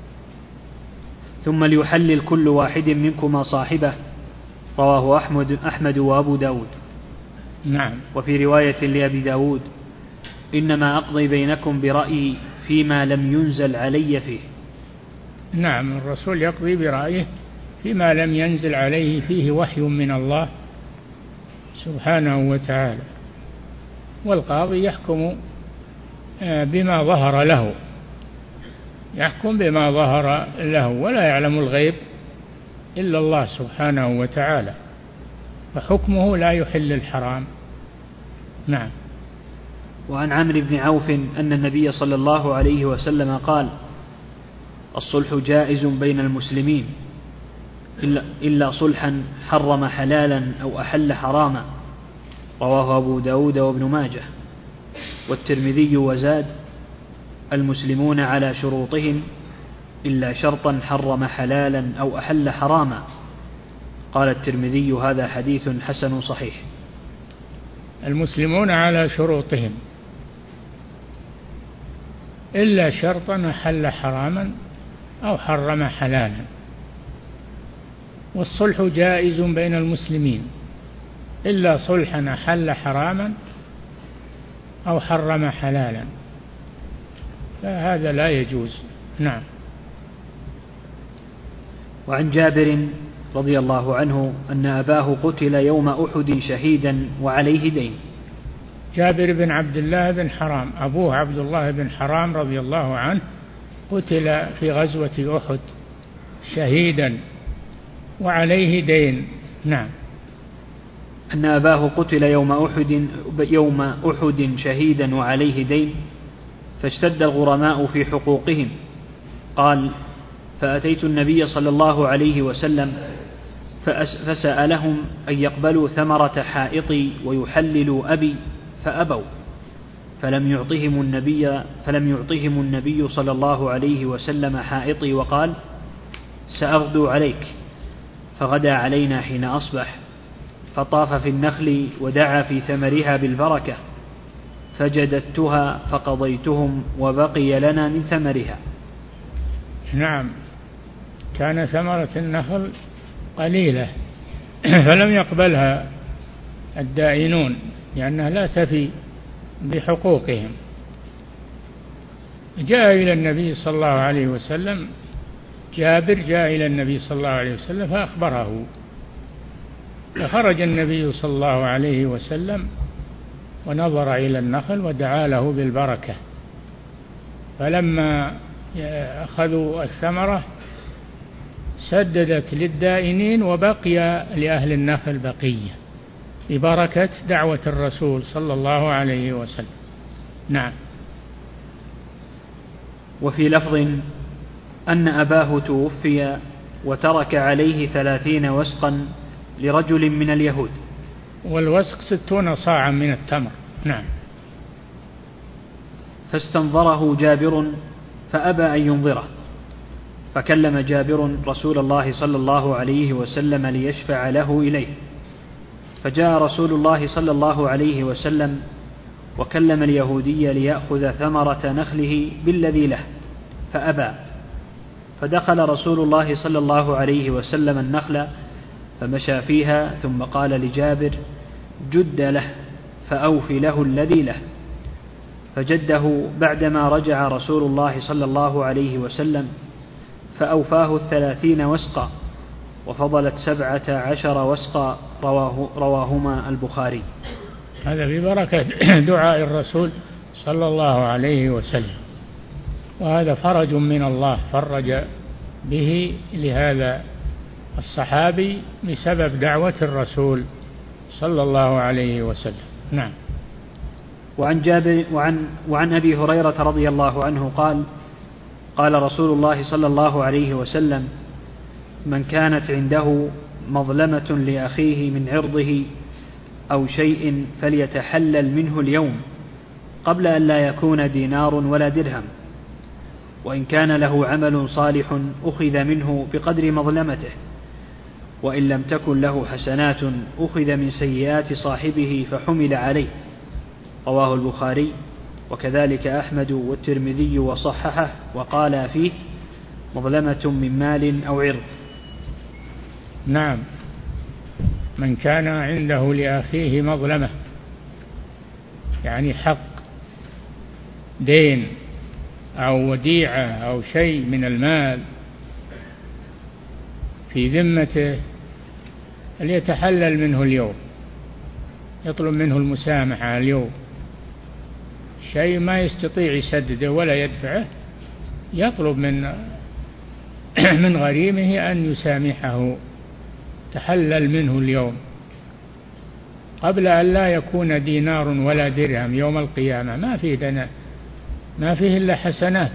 [SPEAKER 1] ثم ليحلل كل واحد منكما صاحبه. رواه أحمد, أحمد وأبو داود.
[SPEAKER 2] نعم.
[SPEAKER 1] وفي رواية لأبي داود إنما أقضي بينكم برأيي فيما لم ينزل علي فيه.
[SPEAKER 2] نعم، الرسول يقضي برأيه فيما لم ينزل عليه فيه وحي من الله سبحانه وتعالى، والقاضي يحكم بما ظهر له، يحكم بما ظهر له، ولا يعلم الغيب إلا الله سبحانه وتعالى، فحكمه لا يحل الحرام. نعم.
[SPEAKER 1] وعن عمرو بن عوف أن النبي صلى الله عليه وسلم قال الصلح جائز بين المسلمين إلا, إلا صلحا حرم حلالا أو أحل حراما. رواه أبو داود وابن ماجه والترمذي وزاد المسلمون على شروطهم إلا شرطا حرم حلالا أو أحل حراما. قال الترمذي هذا حديث حسن صحيح.
[SPEAKER 2] المسلمون على شروطهم إلا شرطا أحل حراما أو حرم حلالا، والصلح جائز بين المسلمين إلا صلحا أحل حراما أو حرم حلالا، فهذا لا يجوز. نعم.
[SPEAKER 1] وعن جابر رضي الله عنه أن أباه قتل يوم أحد شهيدا وعليه دين.
[SPEAKER 2] جابر بن عبد الله بن حرام، أبوه عبد الله بن حرام رضي الله عنه، قتل في غزوة أحد شهيدا وعليه دين. نعم.
[SPEAKER 1] أن أباه قتل يوم أحد, يوم أحد شهيدا وعليه دين، فاشتد الغرماء في حقوقهم. قال: فأتيت النبي صلى الله عليه وسلم فسألهم أن يقبلوا ثمرة حائطي ويحللوا أبي، فأبوا، فلم يعطهم النبي, فلم يعطهم النبي صلى الله عليه وسلم حائطي، وقال: سأغدو عليك. فغدا علينا حين أصبح، فطاف في النخل ودعا في ثمرها بالبركة، فجددتها فقضيتهم وبقي لنا من ثمرها.
[SPEAKER 2] نعم، كان ثمرة النخل قليلة فلم يقبلها الدائنون لأنها لا تفي بحقوقهم. جاء إلى النبي صلى الله عليه وسلم جابر جاء إلى النبي صلى الله عليه وسلم فأخبره، فخرج النبي صلى الله عليه وسلم ونظر إلى النخل ودعا له بالبركة، فلما أخذوا الثمرة سددت للدائنين وبقي لأهل النخل بقية ببركة دعوة الرسول صلى الله عليه وسلم. نعم.
[SPEAKER 1] وفي لفظ أن أباه توفي وترك عليه ثلاثين وسقا لرجل من اليهود،
[SPEAKER 2] والوسق ستون صاعا من التمر. نعم.
[SPEAKER 1] فاستنظره جابر فأبى أن ينظره، فكلم جابر رسول الله صلى الله عليه وسلم ليشفع له إليه، فجاء رسول الله صلى الله عليه وسلم وكلم اليهودي ليأخذ ثمرة نخله بالذي له، فأبى، فدخل رسول الله صلى الله عليه وسلم النخل فمشى فيها، ثم قال لجابر: جد له فأوف له الذي له. فجده بعدما رجع رسول الله صلى الله عليه وسلم فأوفاه الثلاثين وسقا، وفضلت سبعة عشر وسقا، رواه رواهما البخاري.
[SPEAKER 2] هذا ببركة دعاء الرسول صلى الله عليه وسلم، وهذا فرج من الله فرج به لهذا الصحابي بسبب دعوة الرسول صلى الله عليه وسلم. نعم.
[SPEAKER 1] وعن جابر وعن, وعن أبي هريرة رضي الله عنه قال: قال رسول الله صلى الله عليه وسلم: من كانت عنده مظلمة لأخيه من عرضه أو شيء فليتحلل منه اليوم قبل أن لا يكون دينار ولا درهم، وإن كان له عمل صالح أخذ منه بقدر مظلمته، وإن لم تكن له حسنات أخذ من سيئات صاحبه فحمل عليه. رواه البخاري، وكذلك أحمد والترمذي وصححه، وقال فيه: مظلمة من مال أو عرض.
[SPEAKER 2] نعم. من كان عنده لأخيه مظلمة يعني حق، دين أو وديعة أو شيء من المال في ذمته فليتحلل منه اليوم، يطلب منه المسامحة اليوم. شيء ما يستطيع يسدده ولا يدفعه يطلب من من غريمه أن يسامحه، تحلل منه اليوم قبل أن لا يكون دينار ولا درهم يوم القيامة. ما فيه دنا ما فيه إلا حسنات،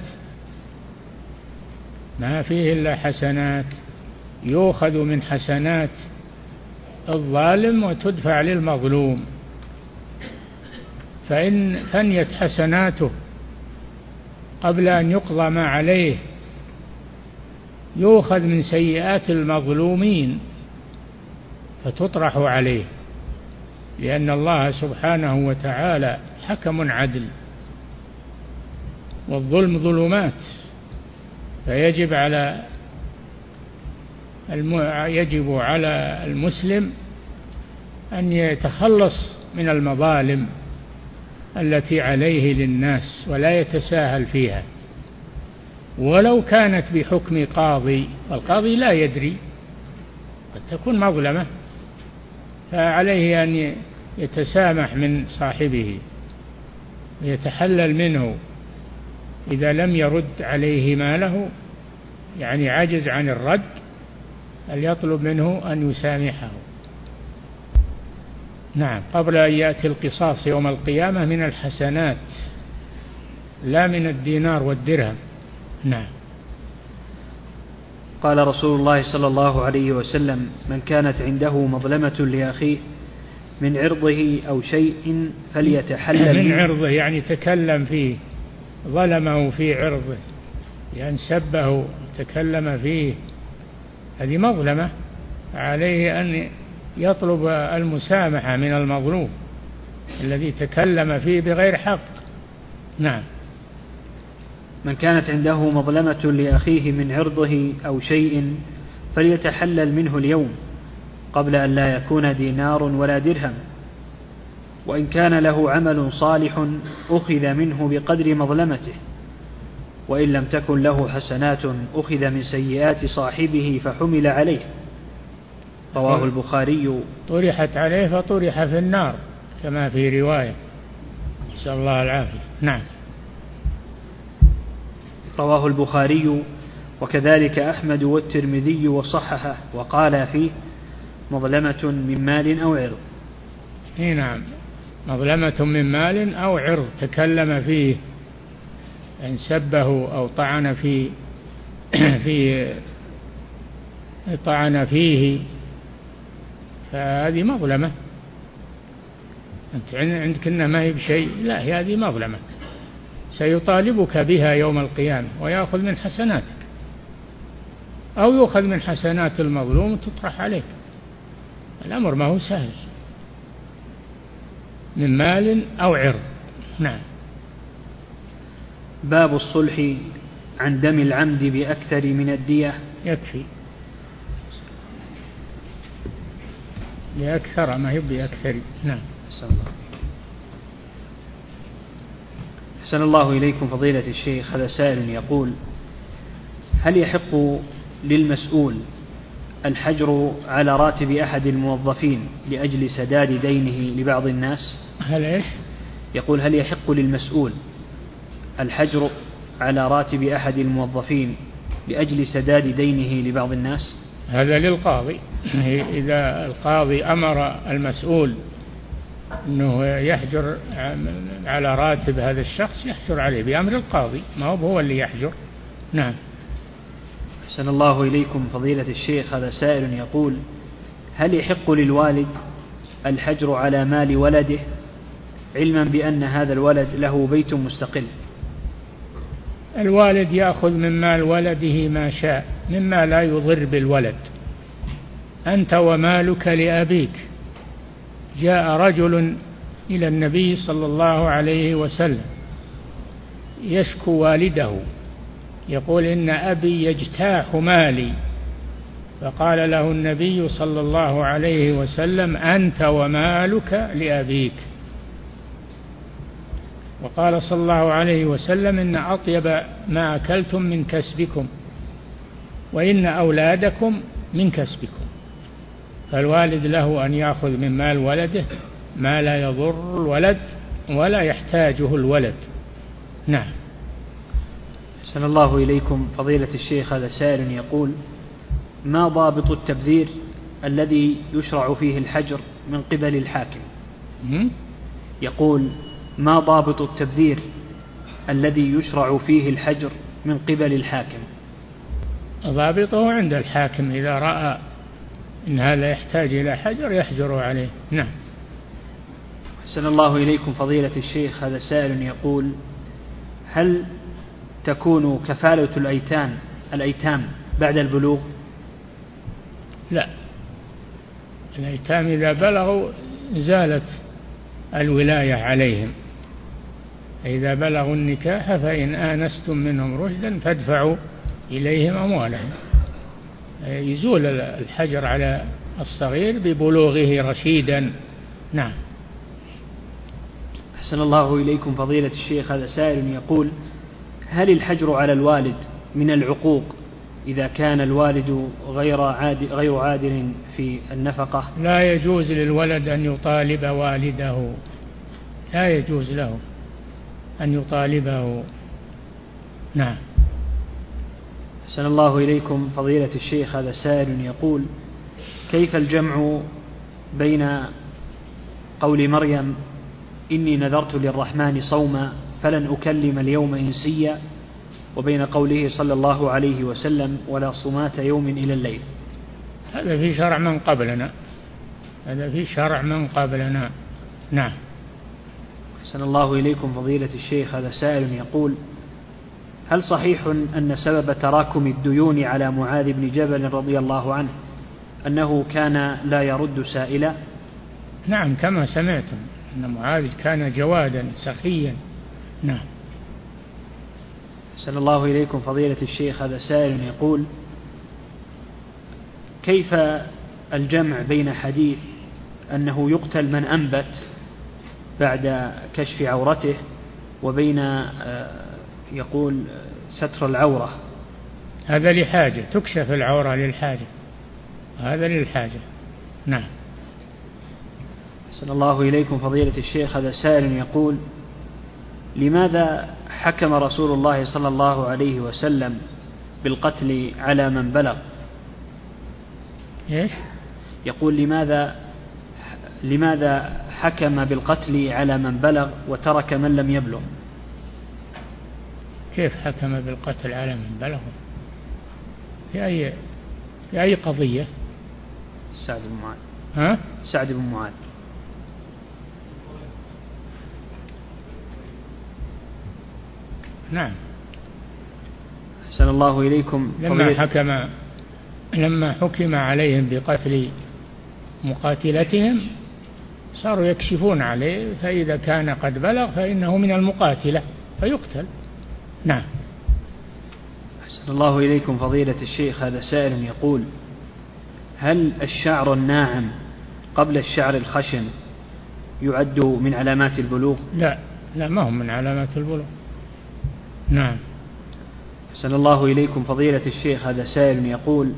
[SPEAKER 2] ما فيه إلا حسنات، يؤخذ من حسنات الظالم وتدفع للمظلوم، فإن فنيت حسناته قبل أن يقضى ما عليه يؤخذ من سيئات المظلومين فتطرح عليه، لأن الله سبحانه وتعالى حكم عدل، والظلم ظلمات، فيجب على يجب على المسلم أن يتخلص من المظالم التي عليه للناس ولا يتساهل فيها، ولو كانت بحكم قاضي، والقاضي لا يدري، قد تكون مظلمة، فعليه أن يتسامح من صاحبه ويتحلل منه إذا لم يرد عليه ماله، يعني عجز عن الرد، فليطلب منه أن يسامحه. نعم، قبل أن يأتي القصاص يوم القيامة من الحسنات لا من الدينار والدرهم. نعم.
[SPEAKER 1] قال رسول الله صلى الله عليه وسلم: من كانت عنده مظلمة لأخيه من عرضه أو شيء فليتحلل
[SPEAKER 2] من عرضه يعني تكلم فيه، ظلمه في عرضه، يعني سبه تكلم فيه، هذه مظلمة، عليه أن يطلب المسامحة من المظلوم الذي تكلم فيه بغير حق. نعم.
[SPEAKER 1] من كانت عنده مظلمة لأخيه من عرضه أو شيء فليتحلل منه اليوم قبل أن لا يكون دينار ولا درهم، وإن كان له عمل صالح أخذ منه بقدر مظلمته، وإن لم تكن له حسنات أخذ من سيئات صاحبه فحمل عليه. رواه البخاري.
[SPEAKER 2] طرحت عليه فطرح في النار كما في رواية، نسأل الله العافية. نعم.
[SPEAKER 1] رواه البخاري وكذلك أحمد والترمذي وصححه وقال فيه: مظلمة من مال أو عرض.
[SPEAKER 2] نعم، مظلمة من مال أو عرض تكلم فيه، إن سبه أو طعن في في طعن فيه فهذه مظلمة. أنت عندك إنها ما هي بشيء، لا، هذه مظلمة سيطالبك بها يوم القيامة ويأخذ من حسناتك، أو يأخذ من حسنات المظلوم وتطرح عليك. الأمر ما هو سهل. من مال أو عرض. نعم.
[SPEAKER 1] باب الصلح عن دم العمد بأكثر من الدية.
[SPEAKER 2] يكفي بأكثر، ما هي بأكثر. نعم.
[SPEAKER 1] أحسن الله إليكم فضيلة الشيخ. هذا سائل يقول: هل يحق للمسؤول الحجر على راتب أحد الموظفين لأجل سداد دينه لبعض الناس؟
[SPEAKER 2] هل إيش؟
[SPEAKER 1] يقول: هل يحق للمسؤول الحجر على راتب أحد الموظفين لأجل سداد دينه لبعض الناس؟
[SPEAKER 2] هذا للقاضي. إذا القاضي أمر المسؤول أنه يحجر على راتب هذا الشخص يحجر عليه بأمر القاضي، ما هو هو اللي يحجر. نعم.
[SPEAKER 1] أحسن الله إليكم فضيلة الشيخ. هذا سائل يقول: هل يحق للوالد الحجر على مال ولده علما بأن هذا الولد له بيت مستقل؟
[SPEAKER 2] الوالد يأخذ من مال ولده ما شاء مما لا يضر بالولد. أنت ومالك لأبيك. جاء رجل إلى النبي صلى الله عليه وسلم يشكو والده، يقول: إن أبي يجتاح مالي. فقال له النبي صلى الله عليه وسلم: أنت ومالك لأبيك. وقال صلى الله عليه وسلم: إن أطيب ما أكلتم من كسبكم، وإن أولادكم من كسبكم. فالوالد له أن يأخذ من مال ولده ما لا يضر الولد ولا يحتاجه الولد. نعم.
[SPEAKER 1] أحسن الله إليكم فضيلة الشيخ. هذا سائل يقول: ما ضابط التبذير الذي يشرع فيه الحجر من قبل الحاكم؟ يقول: ما ضابط التبذير الذي يشرع فيه الحجر من قبل الحاكم؟
[SPEAKER 2] ضابطه عند الحاكم، إذا رأى إن هذا يحتاج إلى حجر يحجر عليه. نعم.
[SPEAKER 1] أحسن الله إليكم فضيلة الشيخ. هذا سائل يقول: هل تكون كفالة الأيتام الأيتام بعد البلوغ؟
[SPEAKER 2] لا، الأيتام إذا بلغوا زالت الولاية عليهم. إذا بلغوا النكاح فإن آنستم منهم رشدا فادفعوا إليهم أموالهم. يزول الحجر على الصغير ببلوغه رشيدا. نعم.
[SPEAKER 1] أحسن الله إليكم فضيلة الشيخ. هذا سائل يقول: هل الحجر على الوالد من العقوق إذا كان الوالد غير عادل, غير عادل في النفقة؟
[SPEAKER 2] لا يجوز للولد أن يطالب والده، لا يجوز له أن يطالبه. نعم.
[SPEAKER 1] أحسن الله إليكم فضيلة الشيخ. هذا سائل يقول: كيف الجمع بين قول مريم إني نذرت للرحمن صوما فلن أكلم اليوم إنسيا، وبين قوله صلى الله عليه وسلم ولا صمات يوم إلى الليل.
[SPEAKER 2] هذا في شرع من قبلنا، هذا في شرع من قبلنا. نعم.
[SPEAKER 1] أحسن الله إليكم فضيلة الشيخ، هذا سائل يقول: هل صحيح أن سبب تراكم الديون على معاذ بن جبل رضي الله عنه أنه كان لا يرد سائلا؟
[SPEAKER 2] نعم، كما سمعتم أن معاذ كان جوادا سخيا. نعم.
[SPEAKER 1] أحسن الله إليكم فضيلة الشيخ، هذا سائل يقول: كيف الجمع بين حديث أنه يقتل من أنبت بعد كشف عورته وبين يقول ستر العورة؟
[SPEAKER 2] هذا لحاجة، تكشف العورة للحاجة، هذا للحاجة. نعم.
[SPEAKER 1] أحسن الله إليكم فضيلة الشيخ، هذا سائل يقول: لماذا حكم رسول الله صلى الله عليه وسلم بالقتل على من بلغ؟
[SPEAKER 2] إيش؟
[SPEAKER 1] يقول: لماذا لماذا حكم بالقتل على من بلغ وترك من لم يبلغ؟
[SPEAKER 2] كيف حكم بالقتل على من بلغ؟ في أي في أي قضية؟
[SPEAKER 1] سعد بن معاذ.
[SPEAKER 2] ها؟
[SPEAKER 1] سعد بن معاذ.
[SPEAKER 2] نعم.
[SPEAKER 1] أحسن الله إليكم
[SPEAKER 2] لما حكم لما حكم عليهم بقتل مقاتلتهم صاروا يكشفون عليه، فإذا كان قد بلغ فإنه من المقاتلة فيقتل. نعم.
[SPEAKER 1] أحسن الله إليكم فضيلة الشيخ، هذا سائل يقول: هل الشعر الناعم قبل الشعر الخشن يعد من علامات البلوغ؟
[SPEAKER 2] لا لا، ما هم من علامات البلوغ. نعم.
[SPEAKER 1] أحسن الله إليكم فضيلة الشيخ، هذا سائل يقول: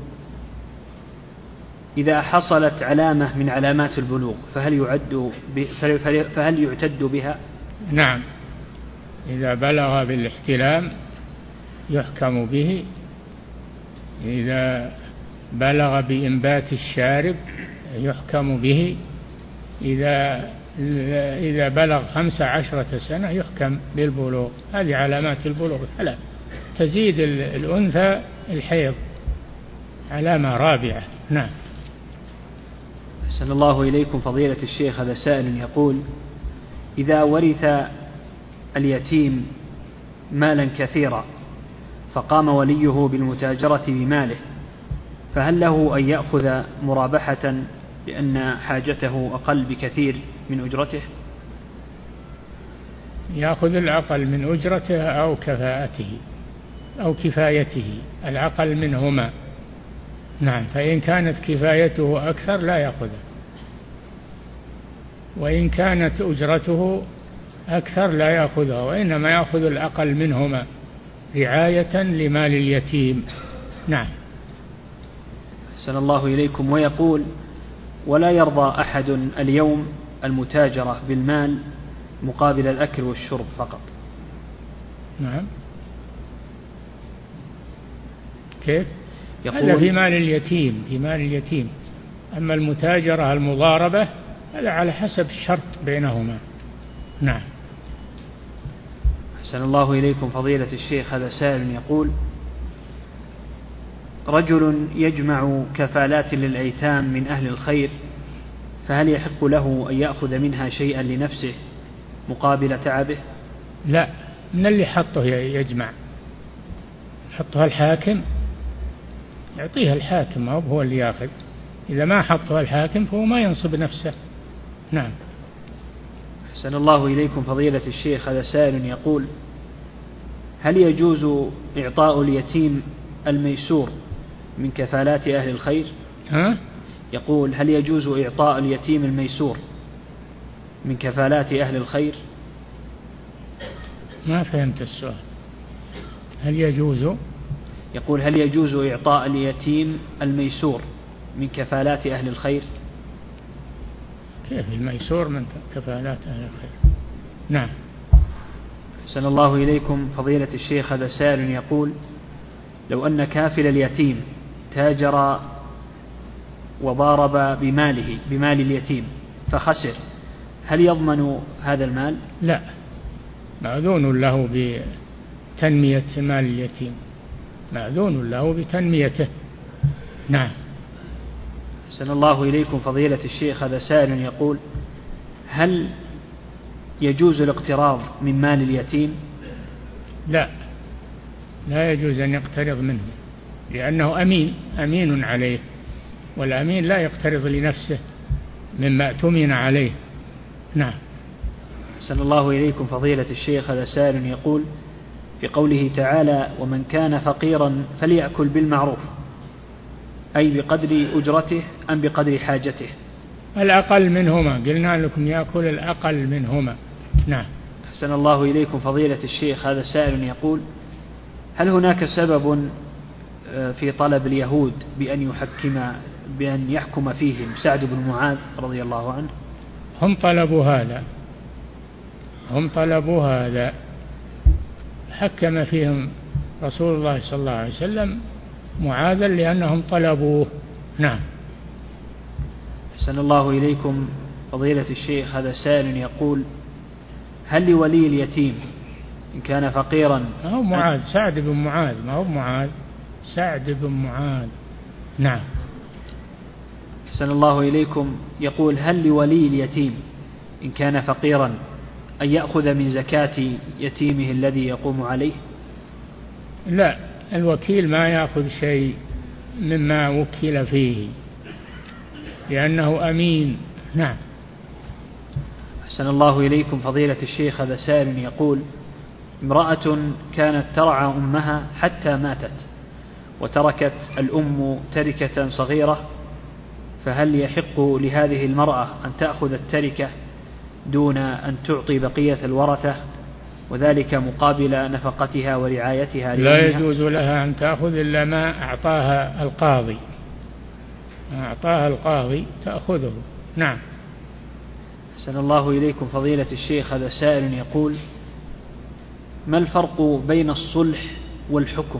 [SPEAKER 1] إذا حصلت علامة من علامات البلوغ فهل يعد فهل يعتد بها؟
[SPEAKER 2] نعم، إذا بلغ بالاحتلام يحكم به، إذا بلغ بإنبات الشارب يحكم به، إذا إذا بلغ خمس عشرة سنة يحكم بالبلوغ. هذه علامات البلوغ ثلاث. تزيد الأنثى الحيض، علامة رابعة. نعم.
[SPEAKER 1] أحسن الله إليكم فضيلة الشيخ، هذا سائل يقول: إذا ورث اليتيم مالا كثيرا فقام وليه بالمتاجرة بماله، فهل له أن يأخذ مرابحة لأن حاجته أقل بكثير من أجرته؟
[SPEAKER 2] يأخذ الأقل من أجرته أو كفاءته أو كفايته، الأقل منهما. نعم. فإن كانت كفايته أكثر لا يأخذها، وإن كانت أجرته أكثر لا يأخذها، وإنما يأخذ الأقل منهما رعاية لمال اليتيم. نعم.
[SPEAKER 1] أحسن الله إليكم. ويقول: ولا يرضى أحد اليوم المتاجرة بالمال مقابل الأكل والشرب فقط.
[SPEAKER 2] نعم. كيف؟
[SPEAKER 1] هذا
[SPEAKER 2] في مال اليتيم، في مال اليتيم. أما المتاجرة المضاربة هذا على حسب الشرط بينهما. نعم.
[SPEAKER 1] أحسن الله إليكم فضيلة الشيخ، هذا سائل يقول: رجل يجمع كفالات للأيتام من أهل الخير، فهل يحق له أن يأخذ منها شيئا لنفسه مقابل تعبه؟
[SPEAKER 2] لا، من اللي حطه يجمع؟ حطها الحاكم، يعطيها الحاكم، ما هو اللي ياخذ. إذا ما حطها الحاكم فهو ما ينصب نفسه. نعم.
[SPEAKER 1] أحسن الله إليكم فضيلة الشيخ، هذا سائل يقول: هل يجوز إعطاء اليتيم الميسور من كفالات أهل الخير؟
[SPEAKER 2] ها؟
[SPEAKER 1] يقول: هل يجوز إعطاء اليتيم الميسور من كفالات أهل الخير؟
[SPEAKER 2] ما فهمت السؤال. هل يجوز؟
[SPEAKER 1] يقول: هل يجوز إعطاء اليتيم الميسور من كفالات أهل الخير؟
[SPEAKER 2] كيف الميسور من كفالات أهل الخير؟ نعم.
[SPEAKER 1] أحسن الله إليكم فضيلة الشيخ، هذا سائل يقول: لو أن كافل اليتيم تاجر وضارب بماله بمال اليتيم فخسر، هل يضمن هذا المال؟
[SPEAKER 2] لا، مأذون له بتنمية مال اليتيم، مأذون له بتنميته. نعم.
[SPEAKER 1] أحسن الله إليكم فضيلة الشيخ، هذا سائل يقول: هل يجوز الاقتراض من مال اليتيم؟
[SPEAKER 2] لا، لا يجوز أن يقترض منه، لأنه أمين أمين عليه، والأمين لا يقترض لنفسه مما اؤتمن عليه. نعم.
[SPEAKER 1] أحسن الله إليكم فضيلة الشيخ، هذا سائل يقول: في قوله تعالى: ومن كان فقيرا فليأكل بالمعروف، أي بقدر أجرته أم بقدر حاجته؟
[SPEAKER 2] الأقل منهما، قلنا لكم يأكل الأقل منهما. نعم.
[SPEAKER 1] أحسن الله إليكم فضيلة الشيخ، هذا سائل يقول: هل هناك سبب في طلب اليهود بأن يحكم بأن يحكم فيهم سعد بن معاذ رضي الله عنه؟
[SPEAKER 2] هم طلبوا هذا، هم طلبوا هذا، حكم فيهم رسول الله صلى الله عليه وسلم معاذا لأنهم طلبوه. نعم.
[SPEAKER 1] أحسن الله إليكم فضيلة الشيخ، هذا سائل يقول: هل لولي اليتيم إن كان فقيرا؟
[SPEAKER 2] ما هو معاذ، سعد بن معاذ، ما هو معاذ، سعد بن معاذ. نعم.
[SPEAKER 1] أحسن الله إليكم يقول: هل لولي اليتيم إن كان فقيرا أن يأخذ من زكاة يتيمه الذي يقوم عليه؟
[SPEAKER 2] لا، الوكيل ما يأخذ شيء مما وكل فيه لأنه أمين. نعم.
[SPEAKER 1] أحسن الله إليكم فضيلة الشيخ، هذا سائل يقول: امرأة كانت ترعى أمها حتى ماتت وتركت الأم تركة صغيرة، فهل يحق لهذه المرأة أن تأخذ التركة دون أن تعطي بقية الورثة، وذلك مقابل نفقتها ورعايتها لأمها؟
[SPEAKER 2] لا يجوز لها أن تأخذ إلا ما أعطاها القاضي، ما أعطاها القاضي تأخذه. نعم.
[SPEAKER 1] أحسن الله إليكم فضيلة الشيخ، هذا سائل يقول: ما الفرق بين الصلح والحكم؟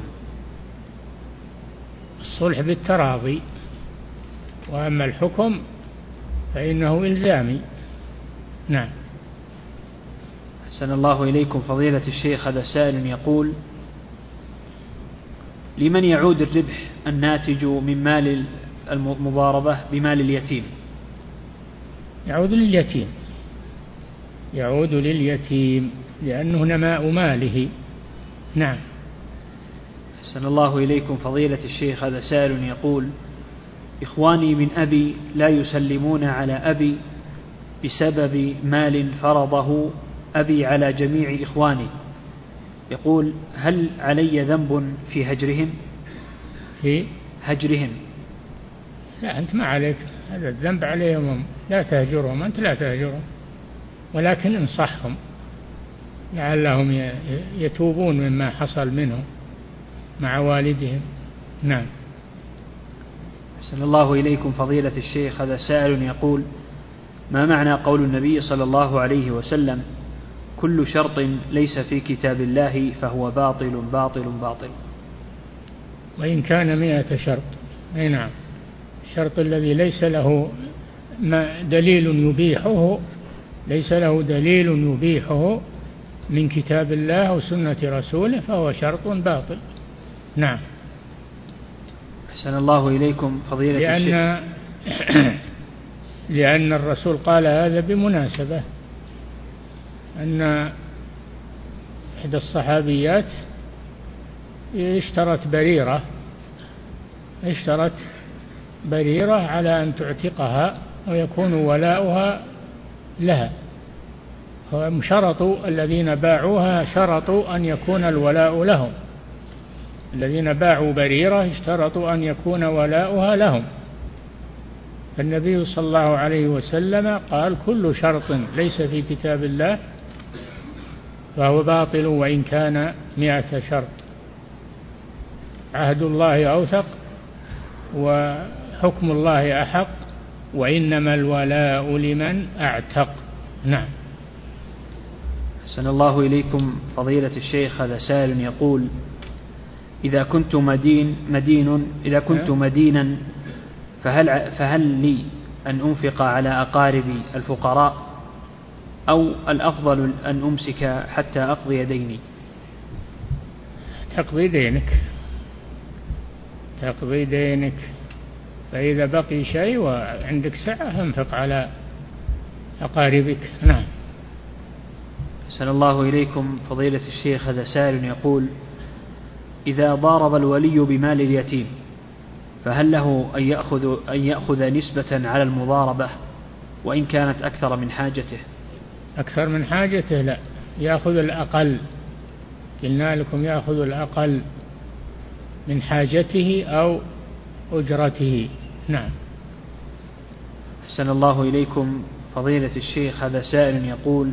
[SPEAKER 2] الصلح بالتراضي، وأما الحكم فإنه إلزامي. نعم.
[SPEAKER 1] أحسن الله إليكم فضيلة الشيخ، هذا سائل يقول: لمن يعود الربح الناتج من مال المضاربة بمال اليتيم؟
[SPEAKER 2] يعود لليتيم، يعود لليتيم لأنه نماء ماله. نعم.
[SPEAKER 1] أحسن الله إليكم فضيلة الشيخ، هذا سائل يقول: إخواني من أبي لا يسلمون على أبي بسبب مال فرضه أبي على جميع إخواني، يقول: هل علي ذنب في هجرهم؟
[SPEAKER 2] في
[SPEAKER 1] هجرهم؟
[SPEAKER 2] لا، أنت ما عليك هذا الذنب، عليهم، لا تهجرهم، أنت لا تهجرهم، ولكن انصحهم لعلهم يتوبون مما حصل منهم مع والدهم. نعم.
[SPEAKER 1] أحسن الله إليكم فضيلة الشيخ، هذا سائل يقول: ما معنى قول النبي صلى الله عليه وسلم: كل شرط ليس في كتاب الله فهو باطل باطل باطل؟
[SPEAKER 2] وإن كان مئة شرط. أي نعم. الشرط الذي ليس له دليل يبيحه، ليس له دليل يبيحه من كتاب الله وسنة رسوله فهو شرط باطل. نعم.
[SPEAKER 1] أحسن الله إليكم فضيلة
[SPEAKER 2] لأن
[SPEAKER 1] الشيخ
[SPEAKER 2] لأن الرسول قال هذا بمناسبة أن إحدى الصحابيات اشترت بريرة اشترت بريرة على أن تعتقها ويكون ولاؤها لها، هم شرطوا الذين باعوها شرطوا أن يكون الولاء لهم، الذين باعوا بريرة اشترطوا أن يكون ولاؤها لهم، فالنبي صلى الله عليه وسلم قال: كل شرط ليس في كتاب الله فهو باطل وإن كان مئة شرط، عهد الله أوثق وحكم الله أحق وإنما الولاء لمن أعتق. نعم.
[SPEAKER 1] أحسن الله إليكم فضيلة الشيخ، هذا سائل يقول: إذا كنت مدين مدين إذا كنت مدينا فهل فهل لي أن أنفق على أقاربي الفقراء أو الأفضل أن أمسك حتى أقضي ديني؟
[SPEAKER 2] تقضي دينك تقضي دينك فإذا بقي شيء وعندك سعة انفق على أقاربك. نعم.
[SPEAKER 1] أحسن الله إليكم فضيلة الشيخ، هذا سائل يقول: إذا ضارب الولي بمال اليتيم فهل له أن يأخذ, أن يأخذ نسبة على المضاربة وإن كانت أكثر من حاجته؟
[SPEAKER 2] أكثر من حاجته لا، يأخذ الأقل. قلنا لكم يأخذ الأقل من حاجته أو أجرته. نعم.
[SPEAKER 1] أحسن الله إليكم فضيلة الشيخ، هذا سائل يقول: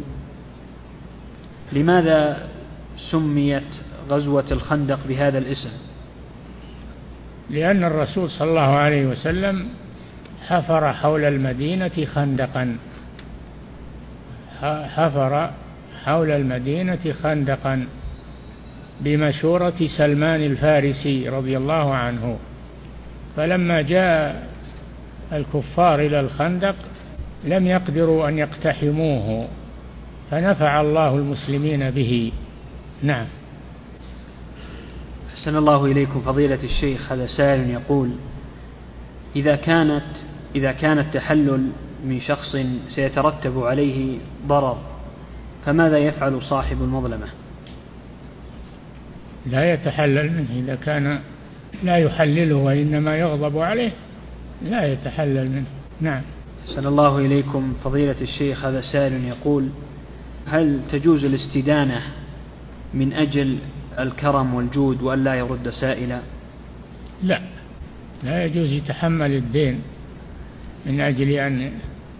[SPEAKER 1] لماذا سميت غزوة الخندق بهذا الاسم؟
[SPEAKER 2] لأن الرسول صلى الله عليه وسلم حفر حول المدينة خندقا حفر حول المدينة خندقا بمشورة سلمان الفارسي رضي الله عنه، فلما جاء الكفار إلى الخندق لم يقدروا أن يقتحموه فنفع الله المسلمين به. نعم.
[SPEAKER 1] أحسن الله إليكم فضيلة الشيخ، هذا سائل يقول: إذا كانت إذا كان التحلل من شخص سيترتب عليه ضرر فماذا يفعل صاحب المظلمة؟
[SPEAKER 2] لا يتحلل منه. إذا كان لا يحلله وإنما يغضب عليه لا يتحلل منه. نعم.
[SPEAKER 1] أحسن الله إليكم فضيلة الشيخ، هذا سائل يقول: هل تجوز الاستدانة من أجل الكرم والجود وأن لا يرد سائلا؟
[SPEAKER 2] لا، لا يجوز يتحمل الدين من أجل أن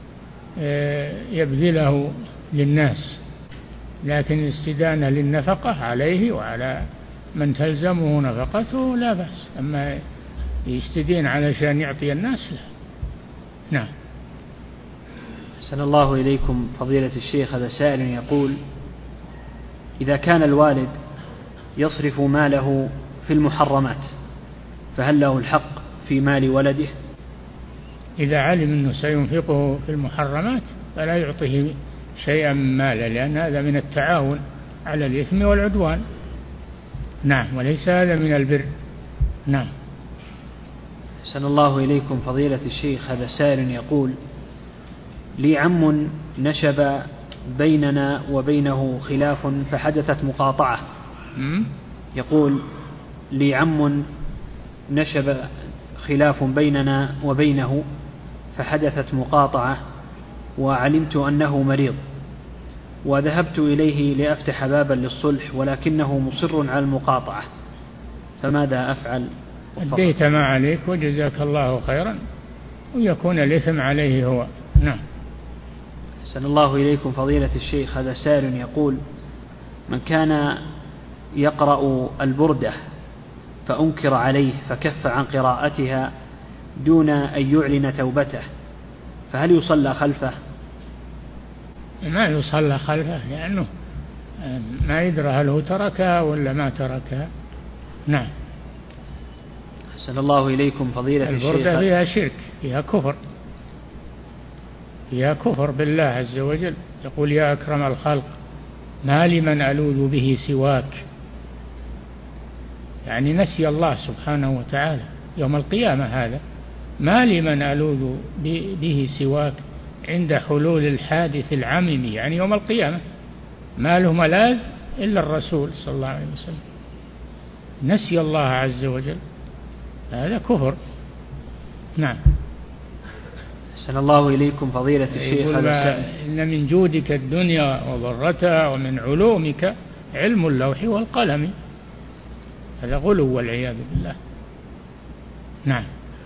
[SPEAKER 2] يبذله للناس، لكن الاستدانة للنفقة عليه وعلى من تلزمه نفقته لا بأس، أما يستدين علشان يعطي الناس لا. نعم.
[SPEAKER 1] أحسن الله إليكم فضيلة الشيخ، هذا سائل يقول: إذا كان الوالد يصرف ماله في المحرمات فهل له الحق في مال ولده؟
[SPEAKER 2] إذا علم أنه سينفقه في المحرمات فلا يعطيه شيئا من ماله، لأن هذا من التعاون على الإثم والعدوان. نعم، وليس هذا من البر. نعم.
[SPEAKER 1] أحسن الله إليكم فضيلة الشيخ، هذا سائل يقول: لي عم نشب بيننا وبينه خلاف فحدثت مقاطعة. يقول: لي عم نشب خلاف بيننا وبينه فحدثت مقاطعة وعلمت أنه مريض وذهبت إليه لأفتح بابا للصلح ولكنه مصر على المقاطعة، فماذا أفعل؟
[SPEAKER 2] أديت ما عليك وجزاك الله خيرا ويكون الإثم عليه هو. نعم.
[SPEAKER 1] أحسن الله إليكم فضيلة الشيخ، هذا سائل يقول: من كان يقرأ البردة فأنكر عليه فكف عن قراءتها دون أن يعلن توبته فهل يصلى خلفه؟
[SPEAKER 2] ما يصلى خلفه لأنه ما يدرى هل هو تركها ولا ما تركها. نعم.
[SPEAKER 1] أحسن الله إليكم فضيلة الشيخ،
[SPEAKER 2] البردة فيها شرك، فيها كفر، فيها كفر بالله عز وجل. يقول: يا أكرم الخلق ما لمن ألوذ به سواك، يعني نسي الله سبحانه وتعالى يوم القيامة. هذا ما لمن ألوذ به سواك عند حلول الحادث العميم، يعني يوم القيامة ما له ملاذ إلا الرسول صلى الله عليه وسلم. نسي الله عز وجل، هذا كفر. نعم.
[SPEAKER 1] أحسن الله إليكم فضيلة الشيخ،
[SPEAKER 2] إن من جودك الدنيا وضرتها ومن علومك علم اللوح والقلم، هذا غلو والعياذ بالله. نعم.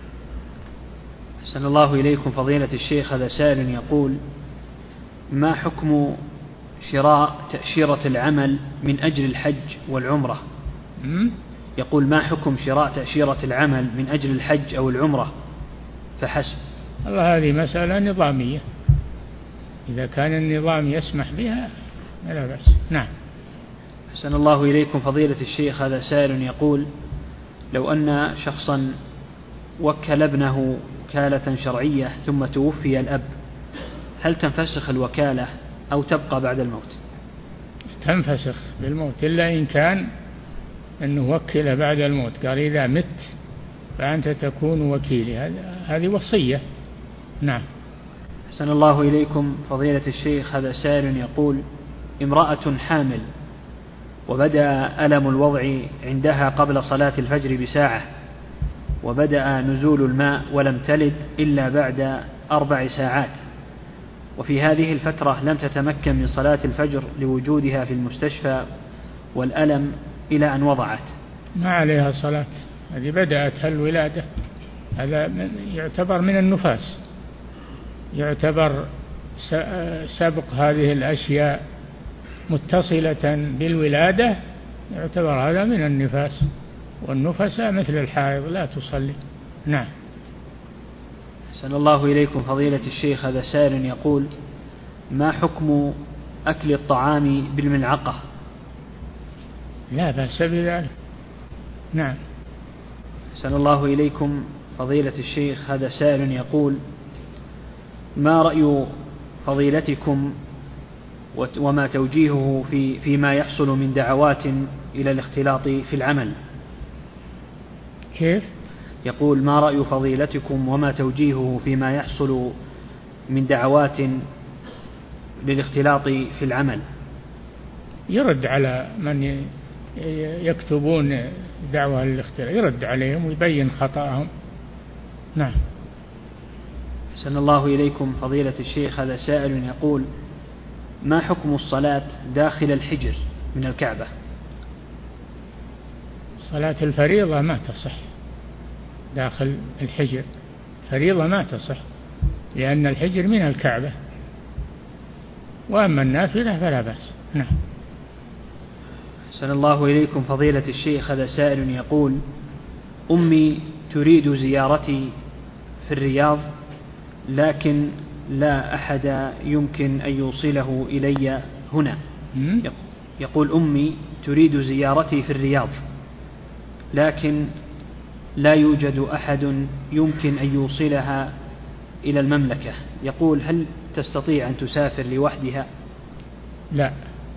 [SPEAKER 1] أحسن الله إليكم فضيلة الشيخ، هذا سائل يقول: ما حكم شراء تأشيرة العمل من أجل الحج والعمرة؟
[SPEAKER 2] م?
[SPEAKER 1] يقول: ما حكم شراء تأشيرة العمل من أجل الحج أو العمرة فحسب؟
[SPEAKER 2] الله، هذه مسألة نظامية، إذا كان النظام يسمح بها لا بأس. نعم.
[SPEAKER 1] أحسن الله إليكم فضيلة الشيخ، هذا سائل يقول: لو أن شخصا وكل ابنه وكالة شرعية ثم توفي الأب هل تنفسخ الوكالة أو تبقى بعد الموت؟
[SPEAKER 2] تنفسخ بالموت، إلا إن كان أنه وكل بعد الموت، قال إذا مت فأنت تكون وكيلي، هذه وصية. نعم.
[SPEAKER 1] أحسن الله إليكم فضيلة الشيخ، هذا سائل يقول: امرأة حامل وبدأ ألم الوضع عندها قبل صلاة الفجر بساعة، وبدأ نزول الماء ولم تلد إلا بعد أربع ساعات، وفي هذه الفترة لم تتمكن من صلاة الفجر لوجودها في المستشفى والألم إلى أن وضعت.
[SPEAKER 2] ما عليها صلاة، هذه بدأتها الولادة، هذا يعتبر من النفاس، يعتبر سبق هذه الأشياء متصلة بالولادة، يعتبر هذا من النفاس، والنفساء مثل الحائض لا تصلي. نعم.
[SPEAKER 1] أحسن الله إليكم فضيلة الشيخ، هذا سائل يقول: ما حكم أكل الطعام بالملعقة؟
[SPEAKER 2] لا بأس بذلك. نعم.
[SPEAKER 1] أحسن الله إليكم فضيلة الشيخ، هذا سائل يقول: ما رأي فضيلتكم وما توجيهه في فيما يحصل من دعوات إلى الاختلاط في العمل؟
[SPEAKER 2] كيف؟
[SPEAKER 1] يقول: ما رأي فضيلتكم وما توجيهه فيما يحصل من دعوات للاختلاط في العمل؟
[SPEAKER 2] يرد على من يكتبون دعوة للاختلاط، يرد عليهم ويبين خطأهم. نعم.
[SPEAKER 1] أحسن الله إليكم فضيلة الشيخ، هذا سائل يقول: ما حكم الصلاة داخل الحجر من الكعبة؟
[SPEAKER 2] صلاة الفريضة ما تصح داخل الحجر، فريضة ما تصح، لأن الحجر من الكعبة، وأما النافلة فلا بأس. نعم.
[SPEAKER 1] أحسن الله إليكم فضيلة الشيخ، هذا سائل يقول: أمي تريد زيارتي في الرياض، لكن لا أحد يمكن أن يوصله إلي هنا. يقول: أمي تريد زيارتي في الرياض، لكن لا يوجد أحد يمكن أن يوصلها إلى المملكة. يقول: هل تستطيع أن تسافر لوحدها؟
[SPEAKER 2] لا،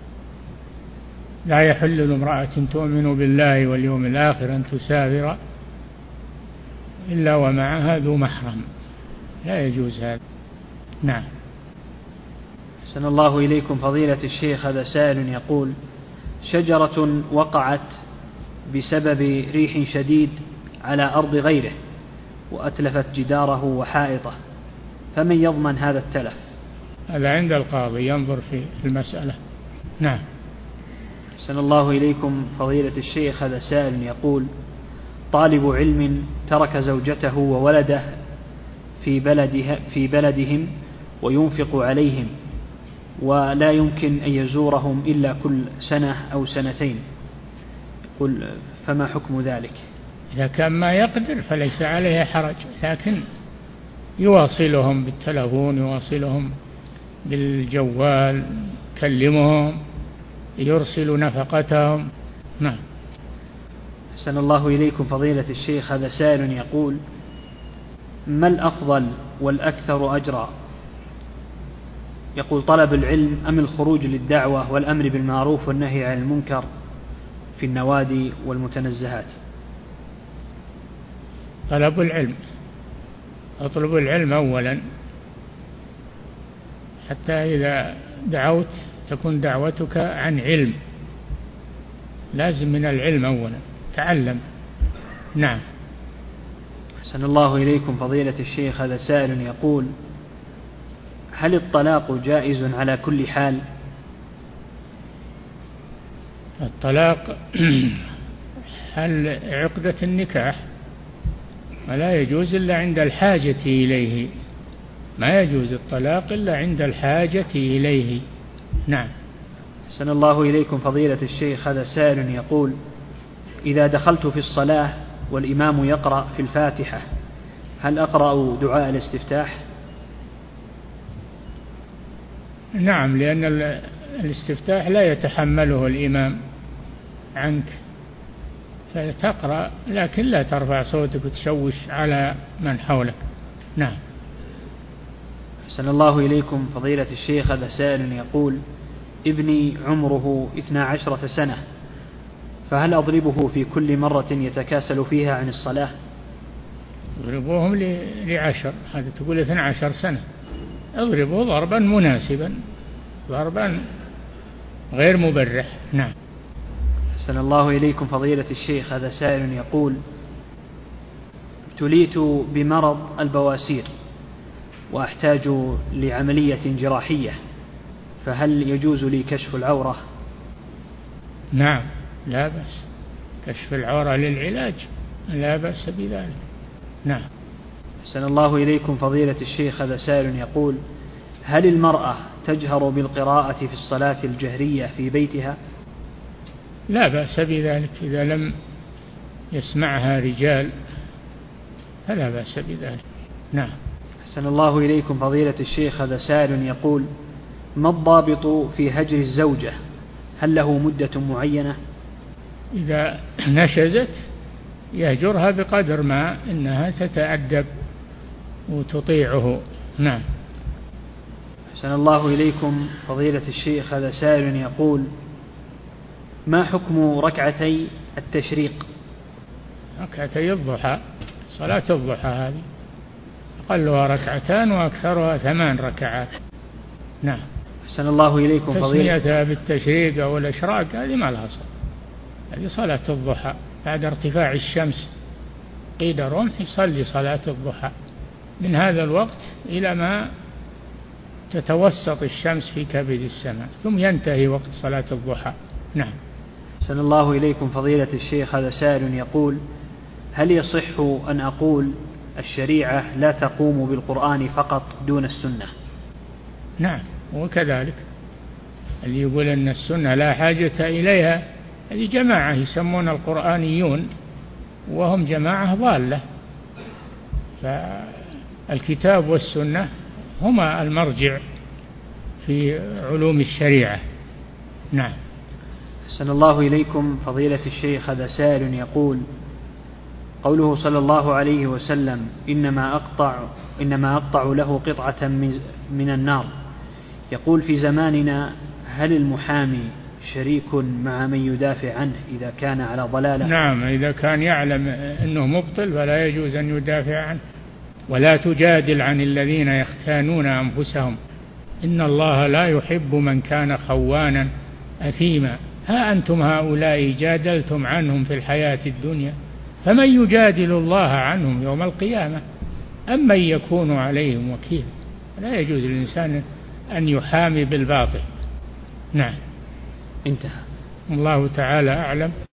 [SPEAKER 2] لا يحل لامرأة تؤمن بالله واليوم الآخر أن تسافر إلا ومعها ذو محرم، لا يجوز هذا. نعم.
[SPEAKER 1] أحسن الله إليكم فضيلة الشيخ، هذا سائل يقول: شجرة وقعت بسبب ريح شديد على أرض غيره وأتلفت جداره وحائطه، فمن يضمن هذا التلف؟
[SPEAKER 2] هذا عند القاضي ينظر في المسألة. نعم.
[SPEAKER 1] أحسن الله إليكم فضيلة الشيخ، هذا سائل يقول: طالب علم ترك زوجته وولده في بلده في بلدهم وينفق عليهم، ولا يمكن أن يزورهم إلا كل سنة أو سنتين، يقول: فما حكم ذلك؟
[SPEAKER 2] إذا كان ما يقدر فليس عليه حرج، لكن يواصلهم بالتلفون، يواصلهم بالجوال، يكلمهم، يرسل نفقتهم. نعم.
[SPEAKER 1] أحسن الله إليكم فضيلة الشيخ، هذا سائل يقول: ما الأفضل والأكثر أجرا؟ يقول: طلب العلم أم الخروج للدعوة والأمر بالمعروف والنهي عن المنكر في النوادي والمتنزهات؟
[SPEAKER 2] طلب العلم، اطلب العلم أولا، حتى إذا دعوت تكون دعوتك عن علم، لازم من العلم أولا، تعلم. نعم.
[SPEAKER 1] أحسن الله إليكم فضيلة الشيخ، هذا سائل يقول: هل الطلاق جائز على كل حال؟
[SPEAKER 2] الطلاق هل عقدة النكاح، ولا يجوز إلا عند الحاجة إليه، ما يجوز الطلاق إلا عند الحاجة إليه. نعم.
[SPEAKER 1] أحسن الله إليكم فضيلة الشيخ، هذا سائل يقول: إذا دخلت في الصلاة والإمام يقرأ في الفاتحة، هل أقرأ دعاء الاستفتاح؟
[SPEAKER 2] نعم، لأن الاستفتاح لا يتحمله الإمام عنك، فتقرأ لكن لا ترفع صوتك وتشوش على من حولك. نعم.
[SPEAKER 1] أحسن الله إليكم فضيلة الشيخ، هذا سائل يقول: ابني عمره اثنا عشرة سنة، فهل أضربه في كل مرة يتكاسل فيها عن الصلاة؟
[SPEAKER 2] اضربوهم لعشر، هذا تقول اثنى عشر سنة، اضربه ضربا مناسبا، ضربا غير مبرح. نعم.
[SPEAKER 1] أحسن الله إليكم فضيلة الشيخ، هذا سائل يقول: ابتليت بمرض البواسير وأحتاج لعملية جراحية، فهل يجوز لي كشف العورة؟
[SPEAKER 2] نعم، لا بأس، كشف العورة للعلاج لا بأس بذلك. نعم.
[SPEAKER 1] أحسن الله إليكم فضيلة الشيخ، هذا سائل يقول: هل المرأة تجهر بالقراءة في الصلاة الجهرية في بيتها؟
[SPEAKER 2] لا بأس بذلك، إذا لم يسمعها رجال فلا بأس بذلك. نعم.
[SPEAKER 1] أحسن الله إليكم فضيلة الشيخ، هذا سائل يقول: ما الضابط في هجر الزوجة؟ هل له مدة معينة؟
[SPEAKER 2] إذا نشزت يهجرها بقدر ما إنها تتأدب وتطيعه. نعم.
[SPEAKER 1] أحسن الله إليكم فضيلة الشيخ، هذا سائل يقول: ما حكم ركعتي التشريق؟
[SPEAKER 2] ركعتي الضحى، صلاة الضحى هذه أقلها ركعتان وأكثرها ثمان ركعات. نعم.
[SPEAKER 1] أحسن الله إليكم فضيلة.
[SPEAKER 2] تسميتها بالتشريق أو الإشراق هذه ما لها صلاة، هذه صلاة الضحى بعد ارتفاع الشمس قيد رمح يصلي صلاة الضحى من هذا الوقت إلى ما تتوسط الشمس في كبد السماء، ثم ينتهي وقت صلاة الضحى. نعم.
[SPEAKER 1] أحسن الله إليكم فضيلة الشيخ، هذا سائل يقول: هل يصح أن أقول الشريعة لا تقوم بالقرآن فقط دون السنة؟
[SPEAKER 2] نعم، وكذلك اللي يقول أن السنة لا حاجة إليها هذه جماعة يسمون القرآنيون، وهم جماعة ضالة، فالكتاب والسنة هما المرجع في علوم الشريعة. نعم.
[SPEAKER 1] أحسن الله إليكم فضيلة الشيخ، هذا سائل يقول: قوله صلى الله عليه وسلم: إنما أقطع, إنما أقطع له قطعة من النار، يقول في زماننا هل المحامي شريك مع من يدافع عنه إذا كان على ضلالة؟
[SPEAKER 2] نعم، إذا كان يعلم أنه مبطل فلا يجوز أن يدافع عنه. ولا تجادل عن الذين يختانون أنفسهم إن الله لا يحب من كان خوانا أثيما. ها أنتم هؤلاء جادلتم عنهم في الحياة الدنيا، فمن يجادل الله عنهم يوم القيامة أم من يكون عليهم وكيل؟ لا يجوز للإنسان أن يحامي بالباطل. نعم.
[SPEAKER 1] انتهى.
[SPEAKER 2] الله تعالى أعلم.